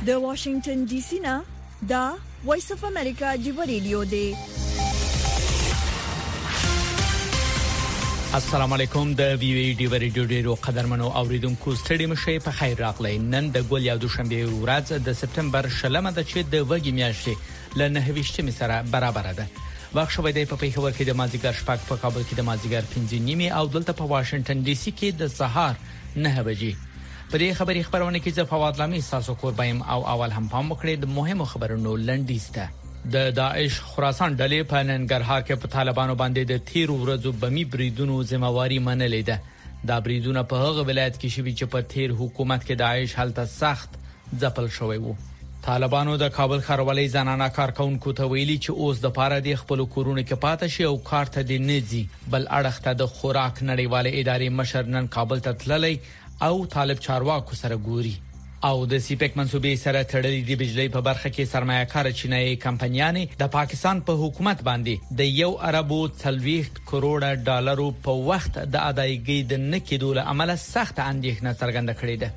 د واشنگټن ډي سي نه دا وایس اف امریکا دی ریډیو دی. السلام علیکم د وی وی ډی ریډیو ډیرو قدرمنو اوریدونکو ستړي مشه په خیر راغلی. نن د ګول یو دوشنبه ورځ د سپتمبر شلمه د چې د وګي میاشتې ل 9 سره برابر ده. وخت شوی دی په پیښور کې د مازیګر شپږ، په کابل کې د مازیګر 5:30 او دلته په واشنگټن ډي سي کې د سهار 9 بجې. په دې خبري خبرونه کې ز فواد لامي تاسو قربایم او اول هم پام وکړئ د مهمو خبرونو لنډیسته. د داعش خراسان ډلې په ننګرهار کې په طالبانو باندې د تیر ورځو بمی بریدونو ذمہواری منلې ده. دا بریدونه په هغه ولایت کې شوي چې په تیر حکومت کې داعش هلته سخت ځپل شوی وو. طالبانو د کابل ښاروالۍ زنانه کارکونکو ته ویلي چې اوس د پاره د خپل کورونو کې پاتې شي او کار ته د نځي، بل اړخ ته د خوراک نړیواله ادارې مشر نن کابل ته تللی او طالب چارواکو سره ګوري. او د سیپک منسوبې سره تړلې د بجلی په برخه کې سرمایه‌کار چینایي کمپنیانې د پاکستان په حکومت باندې د 1.3 کروڑ ډالرو په وخت د ادایګۍ د نکیدو له امله سخت اندېښنه څرګنده کړې ده.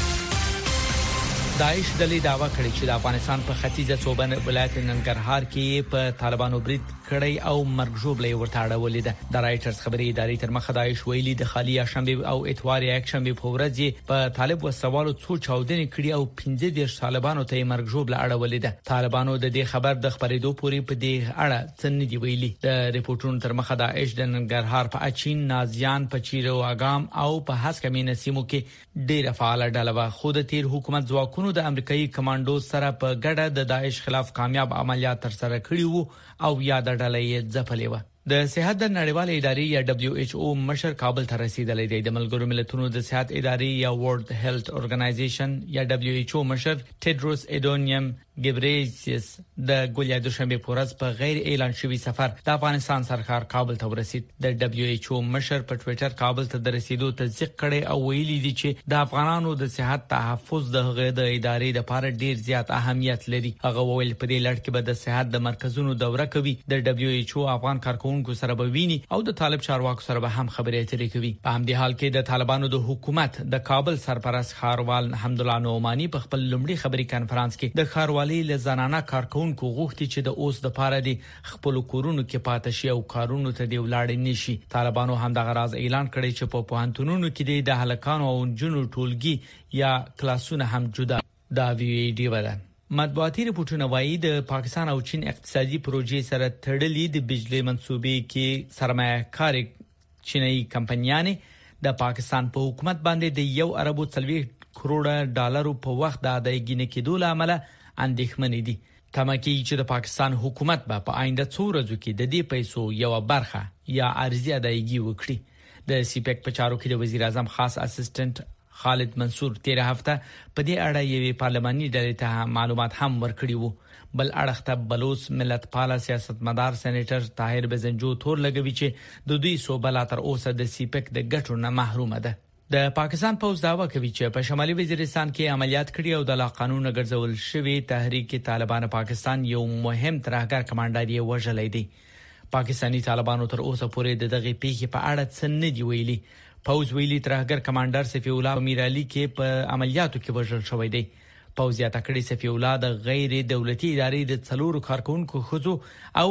داعش ډلې دعوا کړې چې د افغانستان په ختیځه صوبه ولایت ننګرهار کې په طالبانو برید کړی او مرګ ژوبلې ورته اړولې ده. د رائټرز خبري ادارې تر مخه داعش ویلي د خالي شنبه او اتوار یک شنبه په ورځ په طالب وسوالو څو چاودنې کړي او 15 طالبانو ته مرګ ژوبله اړولې ده. طالبانو د دې خبر د خبرېدو پورې په دې اړه څه نه دی ویلي. د ریپورتونو تر مخه داعش د ننګرهار په اچین، نازیان، پچیرو اګام او په هسکمینه سیمو کې ډېر فعال ډله و. خو د تیر حکومت ځواکونو د امریکایي کمانډو سره په ګډه د داعش خلاف کامیاب عملیات تر سره کړي وو او یاد ډله یې ځپلې و. د صحت د نړیوالې ادارې یا WHO مشر کابل ته رسیدلی دی. د ملګرو ملتونو د صحت ادارې یا ورلد هیلث اورګنایزیشن یا WHO مشر ټیدروس اډونیم ګبریسیس د ګولیا دوشنبه په ورځ په غیر اعلان شوی سفر د افغانستان سرکار کابل ته ورسید. د WHO مشر په ټوئیټر کابل ته د رسیدو تصدیق کړي او ویلي دي چې د افغانانو د صحت تحفظ د هغه د ادارې لپاره ډیر زیات اهمیت لري. هغه وویل په دې لړ کې به د صحت د مرکزونو دوره کوي، د WHO افغان کارکونکو سره به ویني او د طالب چارواکو سره به هم خبرې اترې کوي. په همدې حال کې د طالبانو د حکومت د کابل سرپرست ښاروال حمدالله نعماني په خپل لومړي خبري کانفرنس کې د ښاروالۍ لزنانه کارکونکو غوښتي چې د اوس د پاره د خپل کورونو کې پاتې شي او کارونو ته دی ولاړ نشي. طالبانو هم د غراز اعلان کړی چې په پوهنتونونو کې د هلکانو او جنونو ټولګي یا کلاسونه هم جدا دا وی ډی وره. مطبوعاتي رپورټونه وایي د پاکستان او چین اقتصادي پروژې سره تړلې د بجلی منسوبې کې سرمایه‌کار چینایي کمپنیانې د پاکستان په حکومت باندې د 1.3 کروڑ ډالرو په وخت د ادایګۍ نه کېدو له امله اندېښمن دي. تمکه چې د پاکستان حکومت به په آینده څو ورځو کې د دې پیسو یو برخه یا ارزي ادایګي وکړي. د سیپک په چارو کې د وزیر اعظم خاص اسسټنټ خالد منصور تیر هفته په دې اړه یوې پارلماني ډلې ته معلومات هم ورکړي وو. بل اړخ ته بلوچ ملت پال سیاستمدار سېنیټر طاهر بزنجو تور لګوي چې د دوی صوبه لا تر اوسه د سیپک د ګټو نه محرومه ده. د پاکستان پوز داوا کوي چې په شمالي وزیرستان کې عملیات کړي او د لا قانون ګرځول شوی تحریک طالبان پاکستان یو مهم ترهګر کمانډر یې وژلې دی. پاکستاني طالبانو تر اوسه پورې د دغه پیښې په اړه څه نه دی ویلي. پوز ویلي ترهګر کمانډر سفی الله امیر علي کې په عملیاتو کې وژل شوی دی. پوز یې تکړه سفی الله د غیر دولتي ادارې د څلورو کارکونکو خزو او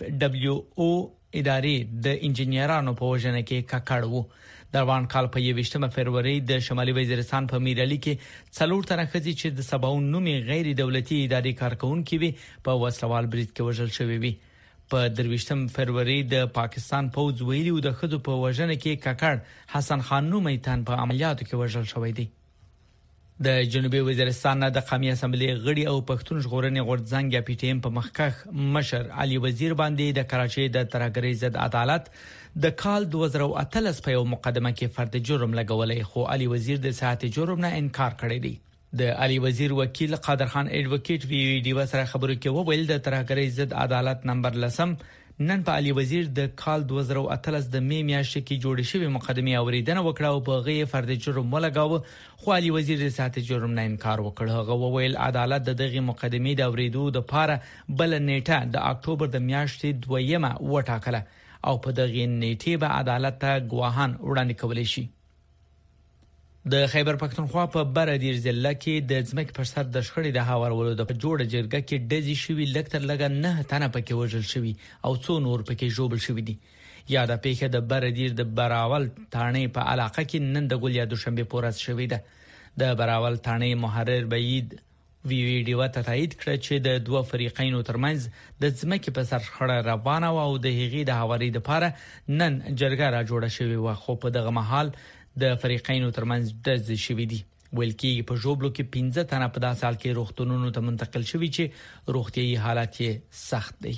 FWO ادارې د انجنیرانو په وژنه کې ککړ وو. د روان کال په 28 فروری د شمالي وزیرستان په میرالي کې 4 تنه خزي چې د 70 نومي غیر دولتي ادارې کارکونکو وي په وسوال برید کې وژل شوی وي. په 23 فروری د پاکستان پوز ویلي د خزو په وژنه کې ککړ حسن خان نومي تن په عملیاتو کې وژل شوی دی. د جنوبي وزیرستان د قومي اسمبلی غړي او پښتون ژغورنې غورځنګ یا پی ټی ایم په مخکخ مشر علي وزیر باندې د کراچۍ د ترهګرۍ ضد عدالت د کال 2018 په یو مقدمه کې فرد جرم لګولې، خو علي وزیر د صحت جرم نه انکار کړی دی. د علي وزیر وکیل قادر خان ایڈوکیټ وی ډی سره خبرو کې وویل د ترهګرۍ ضد عدالت نمبر 10 نن په علي وزیر د کال 2018 د می میاشتې کې جوړې شوې مقدمه اوریدنه وکړه او په غي فرد جرم ولګاوه، خو علي وزیر د صحت جرم نه انکار وکړ. هغه وویل عدالت د دغه مقدمې د اوریدو د پاره بل نیټه د اکتوبر د میاشتې 2 وټاکله او په دغه نیټه به عدالت ته ګواهان وړاندې کولای شي. د خیبر پښتونخوا په بردیر ضلع کې د ځمکې پر سر د شخړې د هوارولو د جوړه جرګه کې ډزې شوي لکتر لګا 9 تنه پکې وژل شوي او 2 نور پکې ژوبل شوي دي. یا د پیښه د بردیر د براول تانې په علاقه کې نن د ګل یا دوشنبه پورز شوې ده. د براول تانې محرر بعید ویډیو ته تایید کړ چې د دوه فریقینو ترمنځ د ځمکې په سر شخړه روانه او د هغې د هواري لپاره نن جرګه را جوړه شوې و، خو په دغه مهال د فریقینو ترمنځ ډزې شوې دي. ویل کېږي په ژوبلو کې 15 تنه په داسې حال کې روغتونونو ته منتقل شوي چې روغتيایي حالت یې سخت دی.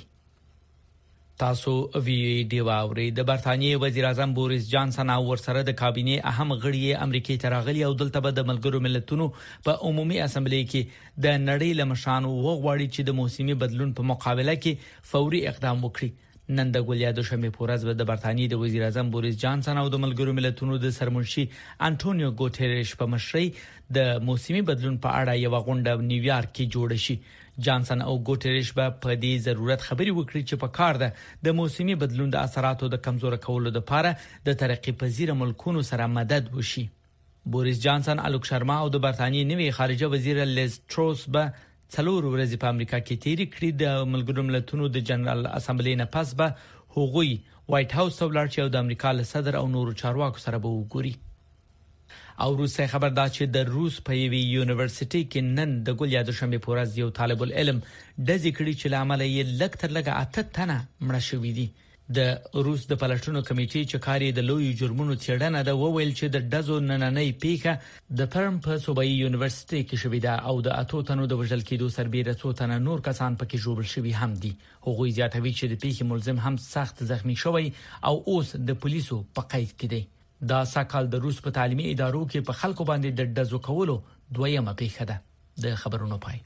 تاسو ویډیو اورئ. د برتانیې وزیر اعظم بوریس جانسن او ورسره د کابینې اهم غړي امریکای ته راغلي او دلته به د ملګرو ملتونو په عمومي اسمبلی کې د نړۍ لمشانو وغواړي چې د موسمي بدلون په مقابله کې فوري اقدام وکړي. نن د ګل یا دوشنبه پورز به د برتانیې د وزیر اعظم بوریس جانسن او د ملګرو ملتونو د سرمنشي انټونیو ګوتریش په مشرۍ د موسمي بدلون په اړه یو غونډه نیویارک کې جوړه شي. جانسن او ګوتریش به په دې ضرورت خبري وکړي چې په کار ده د موسمي بدلون د اثراتو د کمزوري کولو لپاره د ترقی پذیر ملکونو سره مدد وشي. بوریس جانسن، الوک شرما او د برتانیې نوی خارجه وزیر لیز ټروس به 4 ورځې په امریکا کې تیری کړې. د ملګرو ملتونو د جنرال اسمبلی نه پس به هغوی وایټ هاوس ته ولاړ شي او د امریکا له صدر او نورو چارواکو سره به وګوري. او روسي خبر دا چې د روس په یوې یونیورسيټي کې نن د ګل یا دوشنبه پورز یو طالب العلم د ذکرې چې لامل یې لکتر لګه 8 تنه مړه شوې دي. د روس د پلټونو کمیټې چې کاری د لوی جرمونو څېړنه ده وویل چې د ډزو نننۍ پیښه د پرم په صوبایي یونیورسيټي کې شوې ده او د 8 تنو د وژل کېدو سربېره 2 تنه نور کسان پکې ژوبل شوي هم دي. هغوی زیاتوي چې د پیښې ملزم هم سخت زخمی شوی او اوس د پولیسو په قید کې دی. دا سکهال د روس په تعلیمي ادارو کې په خلکو باندې د ډزو کولو دویمه پیښه ده. د خبرونو پای.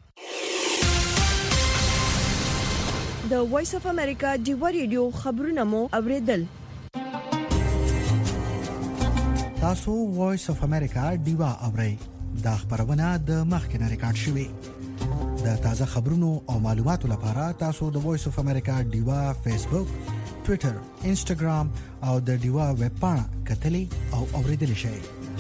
د وایس اف امریکا ډیو ریډیو خبرونه مو اوریدل. تاسو وایس اف امریکا ډیو اورئ. دا خبرونه د مخکنه ریکارډ شوې. د تازه خبرونو او معلوماتو لپاره تاسو د وایس اف امریکا ډیو فیسبوک، ټوئیټر، انسټاګرام او د ډیوا ویب پاڼه کتلې او اوریدلې شئ.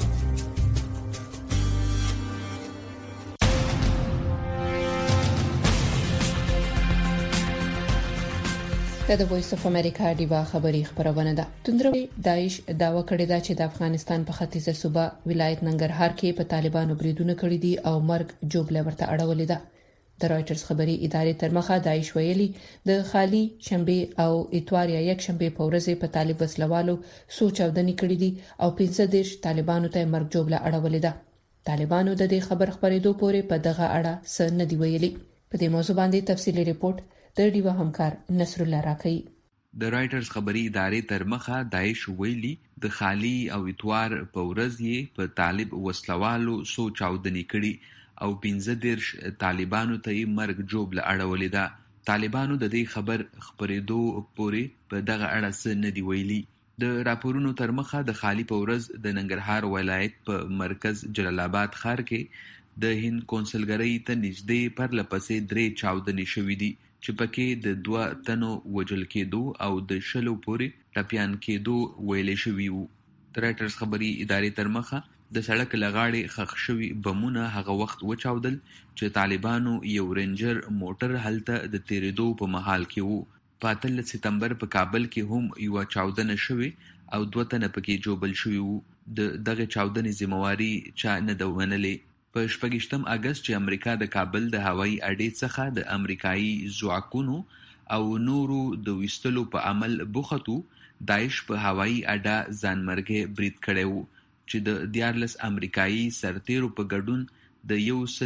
د وایس اف امریکا ډیوا خبری خبرونه ده. توندروي داعش داوا کړی دا چې د افغانستان په ختیځه صوبه ولایت ننګرهار کې په طالبانو بریدونه کړی دي او مرګ جوړه ورته اړولې ده. د رایټرز خبري ادارې تر مخه داعش ویلي د خالي شنبه او اتوار یا یک شنبه په ورځ په طالب وسلوالو سوچاودنې کړې دي او 15 طالبانو ته مرګ جوړه اړولې ده. طالبانو د دې خبر خبرېدو پورې په دغه اړه څه نه دی ویلي. په دې موضوع باندې تفصیلي ریپورت د ډیوا همکار نصر الله راکړي. د رایټرز خبري ادارې تر مخه داعش ویلي د خالي او اتوار په ورځ یې په طالب وسلوالو سوچاودنې کړې او 15 طالبانو ته یې مرګ جوړه اړولې ده. طالبانو د دې خبر خبرېدو پورې په دغه اړه څه نه دی ویلي. د راپورونو تر مخه د خالي په ورځ د ننګرهار ولایت په مرکز جلال آباد ښار کې د هند کونسلګرۍ ته نږدې پرلپسې 3 چاودنې شوې دي چې پکې د 2 تنو وژل کېدو او د 10 پورې ټپيان کېدو ویلې شوی وو. د رایټرز خبري ادارې تر مخه د سړک لغاړې خښ شوي بمونه هغه وخت وچاودل چې طالبانو یو رینجر موټر هلته د تیریدو په محل کې وو. په 8 سپتمبر په کابل کې هم یو چاودنه شوی او 2 تنه پکې جوړل شوی وو. دغه چاودنې ذمہواری چا نه دومنلې. په 28 اگست چې امریکا د کابل د هوایي اډې څخه د امریکایي ځواکونو او نورو د وستلو په عمل بوختو، داعش په هوایي اډه ځانمرګي برید کړی وو چې د 14 امریکایي سرتیرو په ګډون د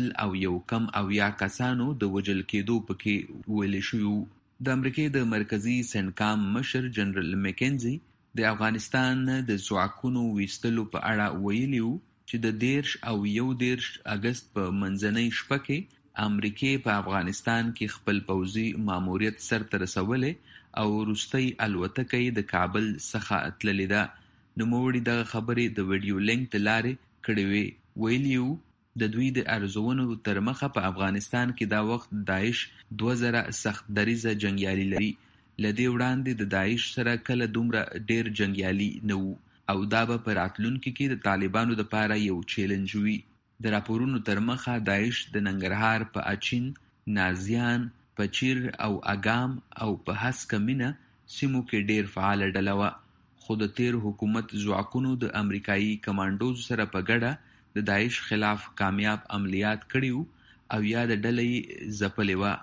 100 کسانو د وژل کېدو پکې ویل شو. د امریکای د مرکزی سنکام مشر جنرال میکنزي د افغانستان د ځواکونو وستلو په اړه ویلیو چې د 11 اگست په منځنۍ شپه کې امریکای په افغانستان کې خپل پوځي ماموریت سرته رسولې او وروستۍ الوتکې د کابل څخه تللې ده. نوموړي دغه خبرې د ویډیو لینک ته لارې کړې وې. ویلیو د دوی د ارزونو تر مخه په افغانستان کې دا وخت داعش 2000 سخت دریزه جنگیالي لري. لدې وړاندې د داعش سره کله دومره ډیر جنگیالي نه وو. او دا به په راتلونکي کې د طالبانو لپاره یو چیلنج وي. د راپورونو تر مخه داعش د ننګرهار په اچین، نازیان، پچیر او اګام او په هسکه مینه سیمو کې ډیر فعال ډله وه، خو د تیر حکومت ځواکونو د امریکایي کمانډوز سره په ګډه د داعش خلاف کامیاب عملیات کړي وو او یا د ډلې ځپلې وه.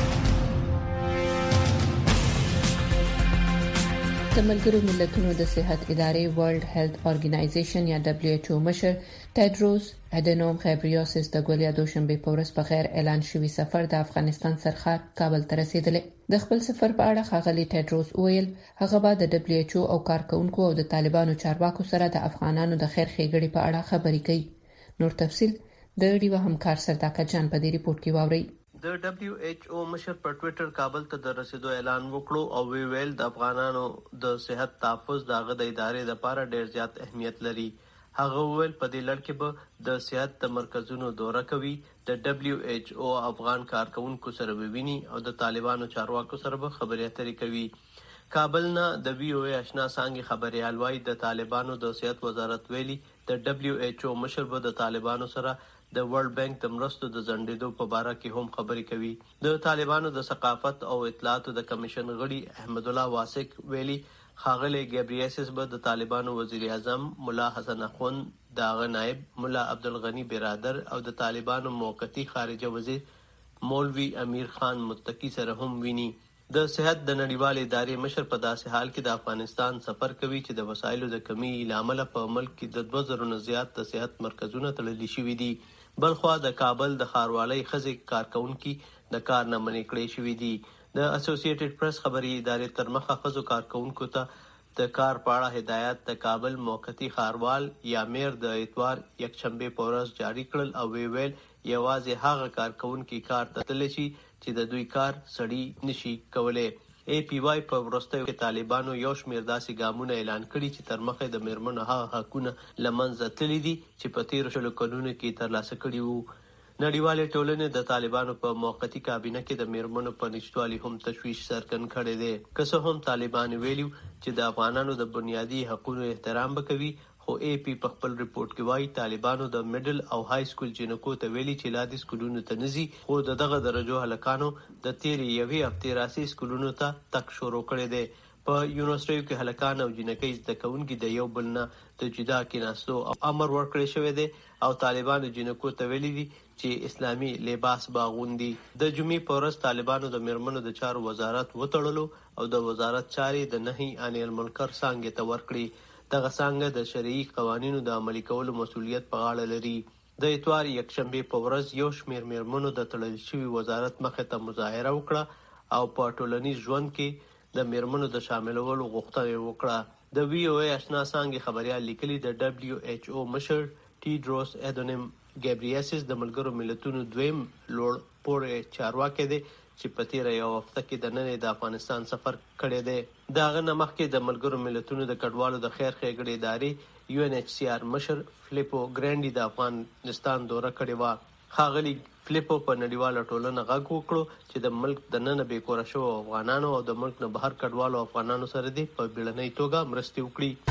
د ملګرو ملتونو د صحت ادارې ورلد هیلث اورګنایزیشن یا WHO مشر ټیډروس اډینوم غیبریاسس د ګولیا دوشنبه په ورځ په غیر اعلان شوی سفر د افغانستان سرحد کابل ته رسیدلی. د خپل سفر په اړه ښاغلي ټیډروس وویل هغه به د WHO او کارکونکو او د طالبانو چارواکو سره د افغانانو د خیر ښېګڼې په اړه خبرې کوي. نور تفصیل د ډیوه همکار سرداکا جان په دې ریپورت کې واورئ. د WHO مشر په ټوئیټر کابل ته د رسیدو اعلان وکړو او ویل د افغانانو د صحت تحفظ دغه د ادارې لپاره ډیر زیات اهمیت لري. هغه ویل په دې لړ کې به د صحت د مرکزونو دوره کوي، د WHO افغان کارکونکو سره وویني او د طالبانو چارواکو سره به خبرې اترې کوي. کابل نه د VOA آشنا څانګې خبريال وايي د طالبانو د صحت وزارت ویلي د WHO مشر به د طالبانو سره د ورلد بانک د مرستو د ځنډېدو په اړه کې هم خبرې کوي. د طالبانو د ثقافت او اطلاعاتو د کمیشن غړي احمد الله واسق ویلي ښاغلی ګیبریاسس به د طالبانو وزیر اعظم مولا حسن اخوند، دغه نائب مولا عبدالغنی برادر او د طالبانو موقتی خارجه وزیر مولوی امیر خان متقی سره هم ویني. د صحت د نړیوال ادارې مشر په داسې حال کې د افغانستان سفر کوي چې د وسایلو د کمی لامل په ملک کې د 2000 نه زیات د صحت مرکزونه تړلي شوي دي. بلخوا د کابل د ښاروالۍ ښځې کارکونکي د کار نه منې کړې شوي دي. د اسوسییټډ پریس خبري ادارې تر مخه ښځو کارکونکو ته د کار په اړه هدایت د کابل موقتی ښاروال یا میر د اتوار یکشنبه په ورځ جاری کړل او ویل یوازې هغه کارکونکي کار ته تللی شي چې د دوی کار سړی نشي کولای. APY په وروستیو کې طالبانو یو شمېر داسې ګامونه اعلان کړي چې تر مخه د میرمنو هغه حقونه له منځه تللي دي چې په تیرو شلو کلونو کې ترلاسه کړي وو. نړیوالې ټولنې د طالبانو په موقتی کابینه کې د میرمنو په نشتوالي هم تشویش څرګند کړی دی. که څه هم طالبان ویلي چې د افغانانو د بنیادي حقوقو احترام به کوي، خو AP په خپل ریپورت کې وایي طالبانو د میډل او های سکول جنکو ته ویلي چې لا د سکولونو ته نزي، خو دغه درجو هلکانو د تیرې یوې هفتې راسي سکولونو ته تک شروع کړی دی. په یونیورسيټیو کې هلکان او جنکۍ زده کوونکي د یو بل نه د جدا کېناستو امر ورکړی شوی دی او طالبانو جنکو ته ویلي دي چې اسلامي لباس باغوندي. د جمعې په ورځ طالبانو د میرمنو د چارو وزارت وتړلو او د وزارت چارې د نهي عن المنکر څانګې ته ورکړي. دغه څانګه د شرعي قوانینو د عملي کولو مسؤلیت په غاړه لري. د اتوار یکشنبه په ورځ یو شمېر میرمنو د تړل شوي وزارت مخې ته مظاهره وکړه او په ټولنیز ژوند کې د میرمنو د شاملولو غوښتنه وکړه. د VOA آشنا څانګې خبريال لیکلي د WHO مشر ټیډروس اډینوم غیبریاسس د ملګرو ملتونو دویم لوړ پوړی چارواکي دی چې په تیره یو هفته کې د نن د افغانستان سفر کړی دی. دغه نه مخکې د ملګرو ملتونو د کډوالو د خیر ښېګڼې ادارې UNHCR مشر فلیپو ګرانډي د افغانستان دوره کړې وه. ښاغلي فلیپو په نړیواله ټولنه غږ وکړو چې د ملک د ننه بېکوره شوو افغانانو او د ملک نه بهر کډوالو افغانانو سره دې په بیړنۍ توګه مرستې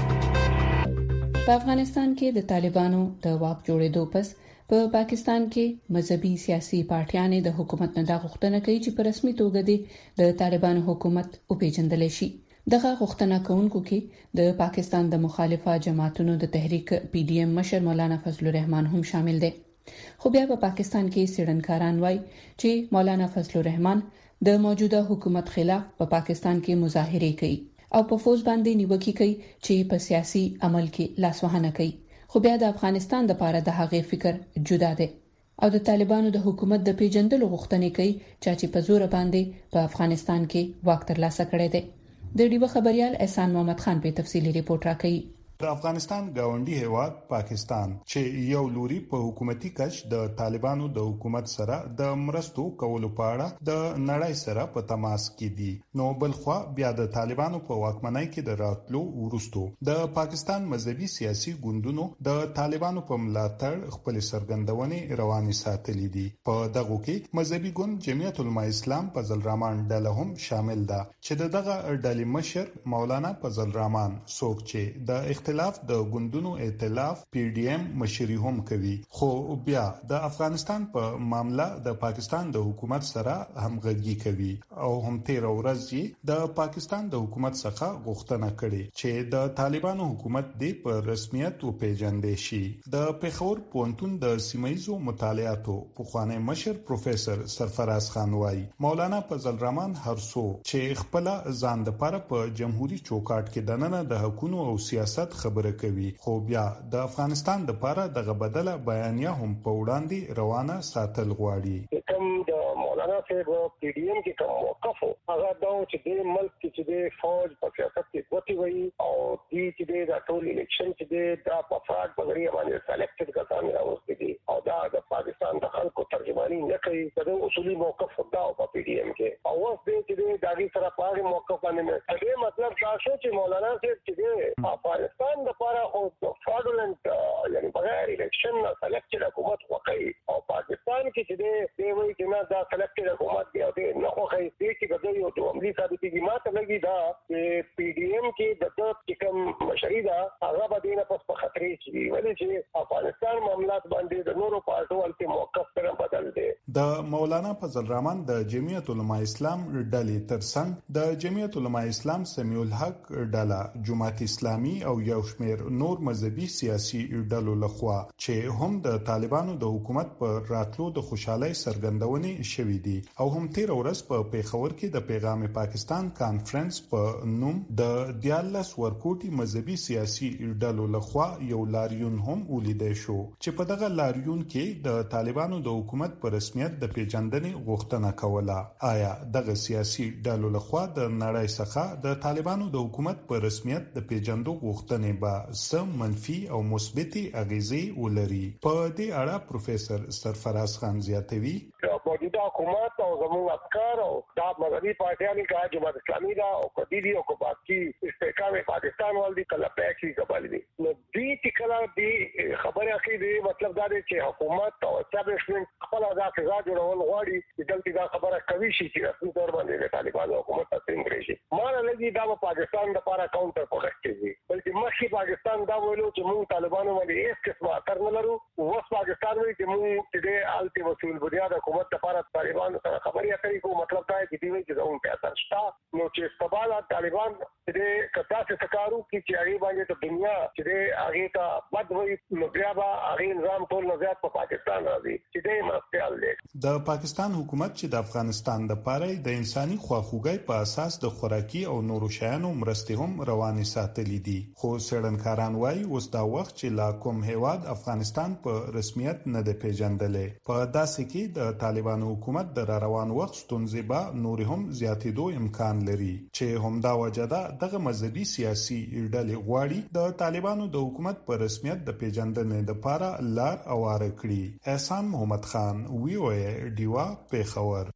وکړي. په افغانستان کې د طالبانو د واک جوړېدو پس په پاکستان کې مذهبي سیاسي پارټیانې د حکومت نه د غوښتنه کوي چې په رسمي توګه د طالبانو حکومت او پیژندل شي. دغه غوښتنه کوونکو کې د پاکستان د مخالفه جماعتونو د تحریک PDM مشر مولانا فضل الرحمن هم شامل دي. خو بیا په پاکستان کې سړنکاران وایي چې مولانا فضل الرحمن د موجوده حکومت خلاف په پاکستان کې مظاهره کوي او په فوج باندې نیوکه کوي چې په سیاسي عمل کې لاسوهنه کوي. خو بیا د افغانستان د پاره د هغې فکر جدا دی او د طالبانو د حکومت د پیژندلو غوښتنې کوي چې په زور باندې په افغانستان کې واک ترلاسه کړی دی. د ډیوه خبريال احسان محمد خان په تفصیلی ریپورت راکړي. د افغانستان گاونډي هیواد پاکستان چې یو لوري په حکومتي کچ د طالبانو د حکومت سره د مرستو کولو په اړه د نړۍ سره په تماس کې دي، نو بلخوا بیا د طالبانو په واکمنۍ کې د راتلو وروستو د پاکستان مذهبي سیاسي ګوندونو د طالبانو په ملاتړ خپل سرګندونې رواني ساتلې دي. په دغه کې مذهبي ګوند جمعیت العلماء اسلام فضل الرحمن ډله هم شامل ده چې دغه ډلې مشر مولانا فضل الرحمن څوک چې د اختلاف د ګوندونو ائتلاف PDM مشري هم کوي، خو بیا د افغانستان په معاملې د پاکستان د حکومت سره همغږي کوي او هم تیر ورځ د پاکستان د حکومت څخه غوښتنه کړې چې د طالبانو حکومت د په رسمیت وپیژندل شي. د پیښور پوهنتون د سیمایزو مطالعاتو پخوانی مشر پروفیسور سرفراز خان وايي مولانا فضل الرحمن هرڅو چې خپل ځان د لپاره په جمهوریت چوکاټ کې دننه د حکومت او سیاست خبره کوي، خو بیا د افغانستان د لپاره دغه بدله بیانیه هم په وړاندې روانه ساتل غواړي. کوم د مولانا صاحب PDM کې کوم موقف هغه دا چې د ملک کې د فوج په سیاست کې قوتي وي او چې د ټول الیکشن چې د افراد په ذریعہ باندې سلیکټډ کسان راوستي دي او دا د پاکستان د خلکو ترجمانی نه کوي. د اصولي موقف دا په PDM کې او اوس د داغي سره په موقف باندې دې مطلب دا شو چې مولانا صاحب چې افغانستان د لپاره او فراډولنت یعنی بغیر الیکشن سلیکټډ حکومت وکړي او پاکستان کې چې دی وایي چې نه دا سلیکټډ حکومت دی او نه خوښي دي چې د یو دوه عملی ثابتېږي. ماته لګي دا چې PDM کې د کوم مشاهده هغه به دینه په خطرې شي ولې چې افغانستان معاملات باندې د نورو پارټو ولته موقف سره بدل دي. د مولانا فضل الرحمن د جمعیت علماء اسلام ډلې ترڅنګ د جمعیت علماء اسلام سمیع الحق ډله جماعت اسلامي او یو شمېر نور مذهبي سیاسي ډلو لخوا چې هم د طالبانو د حکومت پر راتلو د خوشحالي څرګندونې شوې دي او هم تیر ورځ په پیښور کې د پیغام پاکستان کانفرنس په نوم د 14 ورکوټي مذهبي سیاسي ډلو لخوا یو لاریون هم ولیدل شو چې په دغه لاریون کې د طالبانو د حکومت پر رسمیت د پیژندنې غوښتنه کوله. آیا دغه سیاسي ډلو لخوا د نړۍ څخه د طالبانو د حکومت په رسمیت د پیژندو غوښتنې به سم منفي او مثبتي اغیزې ولري؟ په دې اړه پروفیسور سرفراز خان زیاتوي موجوده حکومت او زموږ افکار او دا مذهبي پارټیانو کا جماعت اسلامي دا او کدی او کو باقي استحکام پاکستان ول دي کله پېښې قبل دي نو دې چې کله دې خبره اخی دي مطلب دا دی چې حکومت او اسټابلیشمنت خپل ځای جوړول غواړي چې دلته دا خبره کوي شي چې رسمي تور باندې طالبانو حکومت تسلیم کړي شي. مال لګي دا په پاکستان د لپاره کاونټر پروډکټ دي بلکې مخکې پاکستان دا ویلو چې موږ طالبانو باندې هیڅ قسمه اثر نه لرو. اوس پاکستان وایي چې موږ چې آلتي وسیل بنیاد حکومت لپاره طالبانو سره خبرې اترې کوو. مطلب دا دی چې دوی چې زموږ په اثر شته نو چې استباله طالبان چې کدا څه کارو چې هغه باندې ته دنیا چې هغه ته بد وي نو بیا به هغه نظام ټول نظر په پاکستان راځي چې دې مرستيال دي. د پاکستان حکومت چې د افغانستان د پاره د انساني خواخوږي په اساس د خوراکي او نورو شیانو مرستې هم روانې ساتلې دي، خو څېړنکاران وایي اوس دا وخت چې لا کوم هیواد افغانستان په رسمیت نه دی پیژندلې. په داسې کې د طالبانو حکومت د روان وخت ستونزې به نور هم زیاتېدو امکان لري چې همدا وجه ده دغه مذهبي سیاسي ډلې غواړي د طالبانو د حکومت په رسمیت د پیژندنې لپاره لار اواره کړي. احسان محمد خان VOA ډیوا پیښور.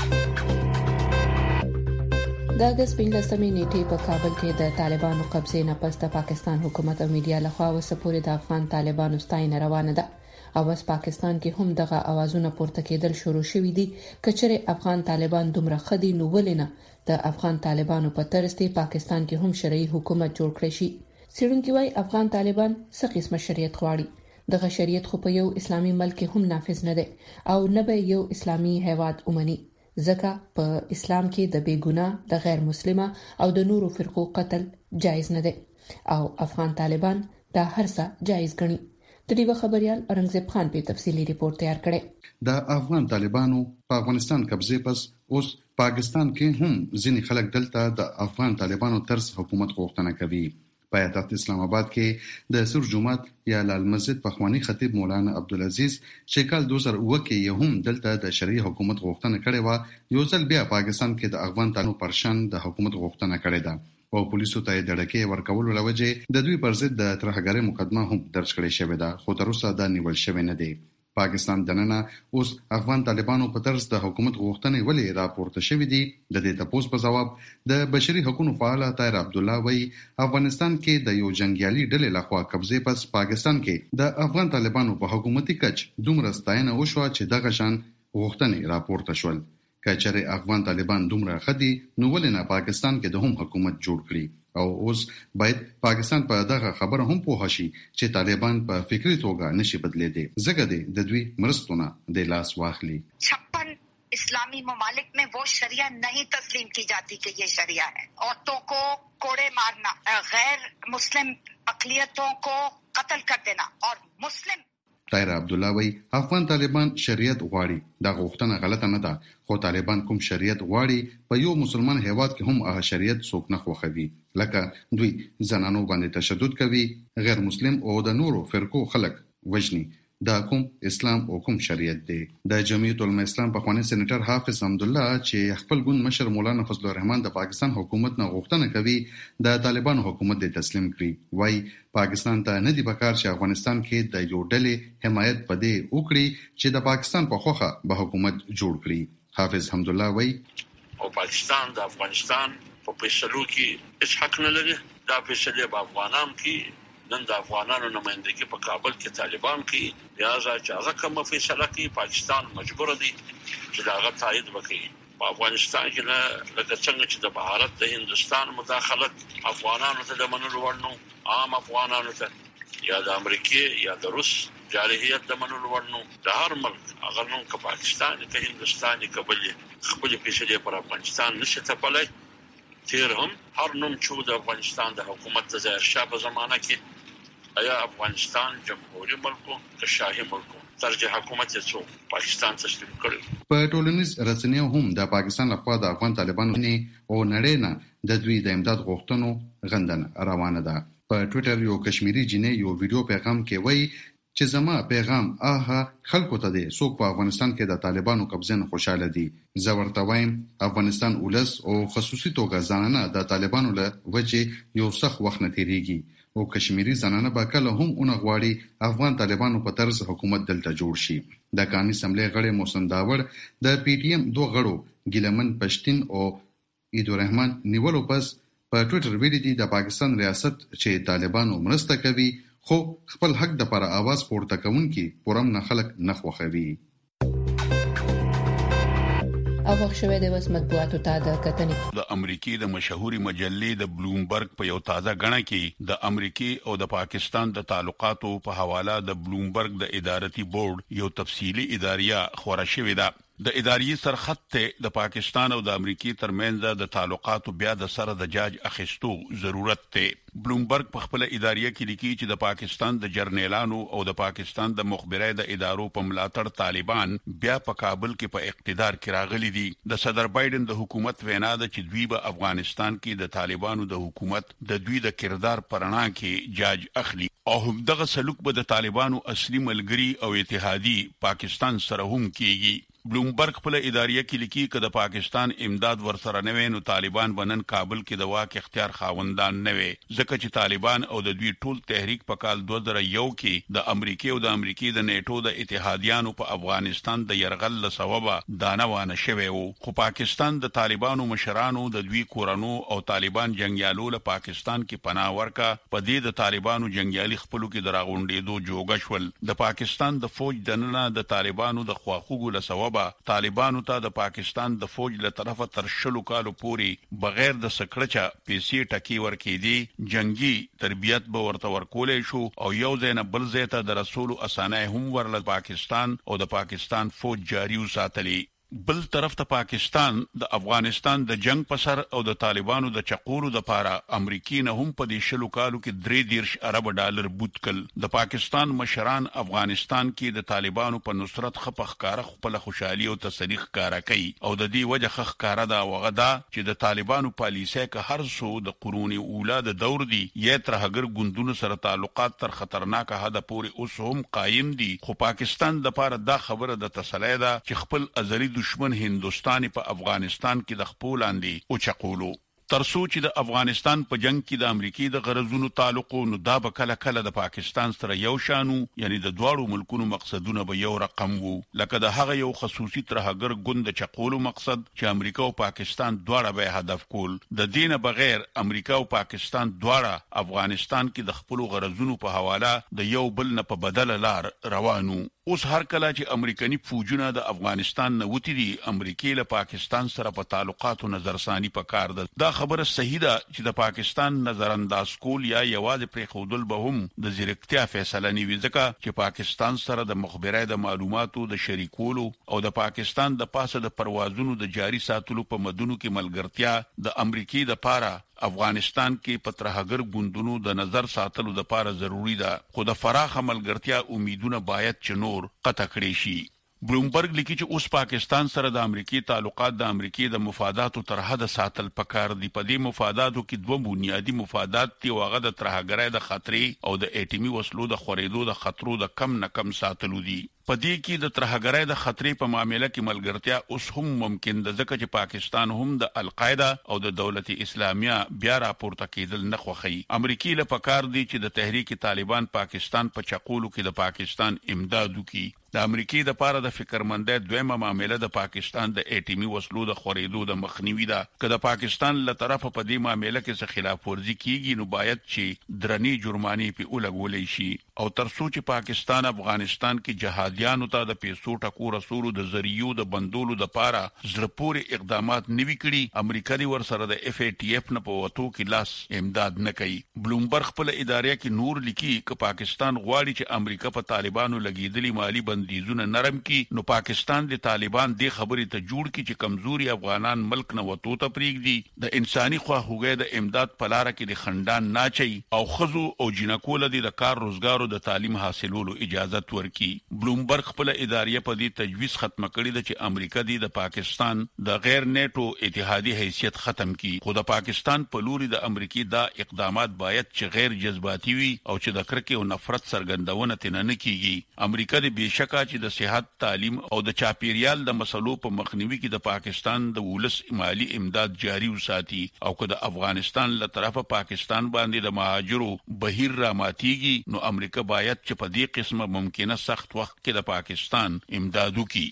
د اگست 15 نیټې په کابل کې د طالبانو قبضې نه پس د پاکستان حکومت او میډیا لخوا وسپوري د افغان طالبانو ستاینه روانه ده. او بس پاکستان کې هم دغه اوازونه پورته کېدل شروع شوې دي کچره افغان طالبان دومره خدي نو ولنه د افغان طالبانو په ترڅ پاکستان کې هم شرعي حکومت جوړ کړی شي. سیرونکي وايي افغان طالبان څه قسمه شریعت غواړي. دغه شریعت خو په یو اسلامي ملک هم نافذ نه دی او نه به یو اسلامي هیواد اومني ځکه په اسلام کې د بیګناه د غیر مسلمه او د نورو فرقو قتل جایز نه دی او افغان طالبان دا هر څه جایز ګڼي. د دې خبريال اورنګزیب خان په تفصیلی ریپورت تیار کړی. د افغان طالبانو په افغانستان قبضه پس اوس پاکستان کې هم ځینې خلک دلته د افغان طالبانو ترڅ حکومت غوښتنه کوي. په پایتخت اسلام آباد کې د سور جمعات یا لال مسجد پخوانی خطیب مولانا عبدالعزیز چې کال 2009 کې هم دلته د شرعي حکومت غوښتنه کړې و، یو ځل بیا پاکستان کې د افغان طالبانو پرشان د حکومت غوښتنه کړې ده او پولیسو ته د ډکې ورکولو لوجه د دوی پر ضد د ترهګرۍ مقدمه هم درج کړې شوې ده، خو تر اوسه دا نیول شوی نه دی. پاکستان دننه اوس افغان طالبانو په طرز د حکومت غوښتنې ولې راپورته شوې دي. د دې تپوس په جواب د بشري حقوقو فعال طاهر عبد الله وایي افغانستان کې د یو جنگیالي ډلې لخوا قبضه پس پاکستان کې د افغان طالبانو په حکومتي کچ دومره ستاینه وشو چې دغه شان غوښتنې راپورته شول. کچره افغان طالبان دومره خدي نو ولې نه پاکستان کې د هم حکومت جوړ کړي او اوس باید پاکستان په دغه خبره هم پوه شي چې طالبان په فکری توګه نشي بدلېدي ځکه د دوی مرستونه د لاس واخلي. 56 इस्लामी ममालिक में वो शरिया नहीं तस्लीम की जाती कि ये शरिया है. औरतों को कोड़े मारना, गैर मुस्लिम अक़लियतों को कत्ल कर देना और मुस्लिम طاهر عبدالله وی افغان طالبان شریعت غواړي. دا غوښتنه غلطه نه ده، خو طالبان کوم شریعت غواړي په یو مسلمان هیواد کې هم هغه شریعت څوک نه خوښوي. لکه دوی زنانو باندې تشدد کوي، غیر مسلم او د نورو فرقو خلک وژني. دا کوم اسلام او کوم شریعت دی؟ د جمعیت العلماء اسلام په خوانی سېنیټر حافظ حمدالله چې خپل ګوند مشر مولانا فضل الرحمن د پاکستان حکومت نه غوښتنه کوي د طالبان حکومت د تسلیم کړي. وای پاکستان ته نه دی پکار چې افغانستان کې د یو ډلې حمایت پدې وکړي چې د پاکستان په خوخه به حکومت جوړ کړي. حافظ حمدالله وای او پاکستان د افغانستان په فیصلو کې هیڅ حق نه لري. دا فیصله په افغانانو کې نن د افغانانو نمائندګي په کابل کې طالبان کې لہذا چې هغه کوم فیصله کوي پاکستان مجبور دی چې هغه تایید وکړي. په افغانستان کې نه لکه څنګه چې د بهارت د هندستان مداخلت افغانانو ته د منلو وړ نو، عام افغانانو ته یا د امریکای یا د روس جارحیت د منلو وړ نو، د هر ملک هغه نو که پاکستان که هندستان که بل خپل فیصله پر افغانستان نشي تپلای. تیر هم هر نوم چې د افغانستان د حکومت د ظاهر شاه په زمانه کې آیا افغانستان جمهوریت ملکو که شاهي ملکو ترجیح حکومت یې پاکستان تسلیم کړی. په ټولنیز رسنیو هم د پاکستان لخوا د افغان طالبانو او نړۍ نه د دوی د امداد غوښتنو غندنه روانه ده. په ټوئیټر یو کشمیری جنې یو ویډیو پیغام کې وایي چې زما پیغام خلکو ته دی څوک په افغانستان کې د طالبانو قبضه نه خوشاله دي. زه ورته وایم افغانستان ولس او خصوصي توګه ځانونه د طالبانو له وجې یو سخت وخت نه تیریږي او کشمیری زنانه به کله هم اون غواړي افغان طالبانو په طرز حکومت دلته جوړ شي. د قومي اسمبلی غړي محسن داور د پی ټی ایم دوه غړو ګیلمن پښتين او ایدو رحمان نیولو پس په ټوئیټر ویلي دي د پاکستان ریاست چې طالبانو مرسته کوي خو خپل حق د پر आवाज پورته کوونکي پرم نه خلک نه خوښوي. او وخت شوه د وس مطبوعاتو ته د کتنې د امریکای د مشهوري مجلې د بلومبرګ په یو تازه غړنه کې د امریکای او د پاکستان د تعلقاتو په حواله د بلومبرګ د ادارتي بورډ یو تفصیلی اداریه خبره شوې ده. د اداري سرخط ته د پاکستان او د امریکای ترمنځ د تعلقاتو بیا د سره د جاج اخیستو ضرورت ته. بلومبرګ په خپل اداریه کې لیکي چې د پاکستان د جرنیلانو او د پاکستان د مخبري د ادارو په ملاتړ طالبان بیا په کابل کې په اقتدار کې راغلي دي. د صدر بایدن د حکومت وینا ده چې دوی به افغانستان کې د طالبانو د حکومت د دوی د کردار پرانا کې جاج اخلي او همدغه سلوک به د طالبانو اصلي ملګری او اتحادي پاکستان سره هم کیږي. بلومبرګ خپل اداریه کې لیکي چې د پاکستان امداد ورسره نه وینو طالبان بنن کابل کې د واک اختیار خاوندان نه وي ځکه چې طالبان او د دوی ټول تحریک په کال 2001 کې د امریکای او د امریکای د نیټو د اتحادیانو په افغانستان د يرغل له سببه دانوانه شوی وو. خو پاکستان د طالبانو مشرانو د دوی کورانو او طالبان جنگیالو له پاکستان کې پناه ورکا په دې د طالبانو جنگیالي خپلو کې دراغونډېدو جوګه شول. د پاکستان د فوج دننه د طالبانو د خواخوږو له سببه طالبانو ته د پاکستان د فوج له طرفه تر شلو کالو پورې بغیر د سکړچا پیسې ټکی ورکېدي جنگي تربیت به ورته ورکولې شو او یو ځای نه بل ځای ته د رسول اسانه هم ورل پاکستان او د پاکستان فوج جاری وساتلی. بل طرف ته پاکستان د افغانستان د جنگ په سر او د طالبانو د چقولو د پاره امریکای نه هم په دې شلو کالو کې 3 ارب ډالر بوت کل. د پاکستان مشران افغانستان کې د طالبانو په نصرت خپخ کار خپل خوشحالي او تصریح کار کوي او د دې وجه خخ کار دا وغدا چې د طالبانو پالیسي که هر څو د قرون اوله د دور دی یا تر هغه ګوندونو سره تعلقات تر خطرناک حد پورې اوس هم قائم دي. خو پاکستان د پاره دا خبره د تسلی ده چې خپل ازلی دشمن هندوستاني په افغانستان کې د خپل اندي او چقولو ترڅو چې د افغانستان په جنگ کې د امریکای د غرضونو تعلق نو دا به کله کله د پاکستان سره یو شانو یعنی د دواړو ملکونو مقصدونه به یو رقم وو لکه د هغه یو خصوصي ترهګر ګوند چقولو مقصد چې امریکا او پاکستان دواړه به هدف کول. د دینه بغیر امریکا او پاکستان دواړه افغانستان کې د خپل غرضونو په حواله د یو بل نه په بدل لار روانو. اوس هر کله چې امریکایي فوجونه د افغانستان نه وتی دي امریکای له پاکستان سره په تعلقاتو نظرثانی پکار ده دا خبره صحیح ده چې د پاکستان نظر انداز کول یا یوازې پرې خودل به هم د زیرکتیا فیصله نیوي ځکه چې پاکستان سره د مخبرای د معلوماتو د شریکولو او د پاکستان د پاسه د پروازونو د جاری ساتلو په مدونو کې ملګرتیا د امریکای د پاره افغانستان کې پترهګر ګوندونو د نظر ساتلو د پاره ضروری ده خو د فراخ عملګرتیا امیدونه باید چې نور قطع کړي شي بلومبرګ لیکي چې اوس پاکستان سره د امریکای تعلقات د امریکای د مفاداتو تر حد ساتل پکار دي په دې مفاداتو کې دوه بنیادی مفادات دي واغه د ترهګرۍ د خطرې او د اټیمي وسلو د خورېدو د خطرو د کم نه کم ساتلو دي په دې کې د ترهګرۍ د خطرې په معاملې کې ملګرتیا اوس هم ممکن ده ځکه چې پاکستان هم د القاعده او د دولت اسلامیه بیا راپورته کېدل نه خوخي امریکای له پکار دي چې د تحریک طالبان پاکستان په چقولو کې د پاکستان امداد وکړي د امریکای د پاره د فکرمندۍ دویمه معاملې د پاکستان د اټیمي وسلو د خورېدو د مخنیوي ده که د پاکستان له طرفه په دې معاملې کې څه خلاف ورزي کیږي نو باید چې درنی جرمانه په اولګولې شي او ترڅو چې پاکستان افغانستان کې جهادیانو ته د پیسو ټکو رسولو د ذریعو د بندولو د پاره زړپوري اقدامات نوي کړي امریکا دی ور سره د اف ای ټی اف نه په وټو کې لاس امداد نه کوي بلومبرګ خپل ادارې کې نور لیکي چې پاکستان غواړي چې امریکا په طالبانو لګیدلي مالی بندیزونه نرم کی نو پاکستان د طالبان د خبرې ته جوړ کی چې کمزوري افغانان ملک نه وټو ته پریږدي د انساني خواهوګۍ د امداد پلاره کې د خندان ناچي او خزو او جنکول د کار روزګارو د تعلیم حاصلولو اجازه ورکي بلومبرګ خپل ادارې په دې تجویز ختم کړی د چې امریکا د پاکستان د غیر نیټو اتحادی حیثیت ختم کی خو د پاکستان په لوري د امریکای دا اقدامات باید چې غیر جذباتي وي او چې د کرکې او نفرت څرګندونه تنه کیږي امریکا د بشکا چې د صحت تعلیم او د چاپیریال د مسلو په مخنیوي کې د پاکستان د ولس مالی امداد جاری وساتي او که د افغانستان له طرفه پاکستان باندې د مهاجرو بهیر را ماتيږي نو امریکا باید چې په دې قسمه ممکنه سخت وخت کې د پاکستان امداد وکړي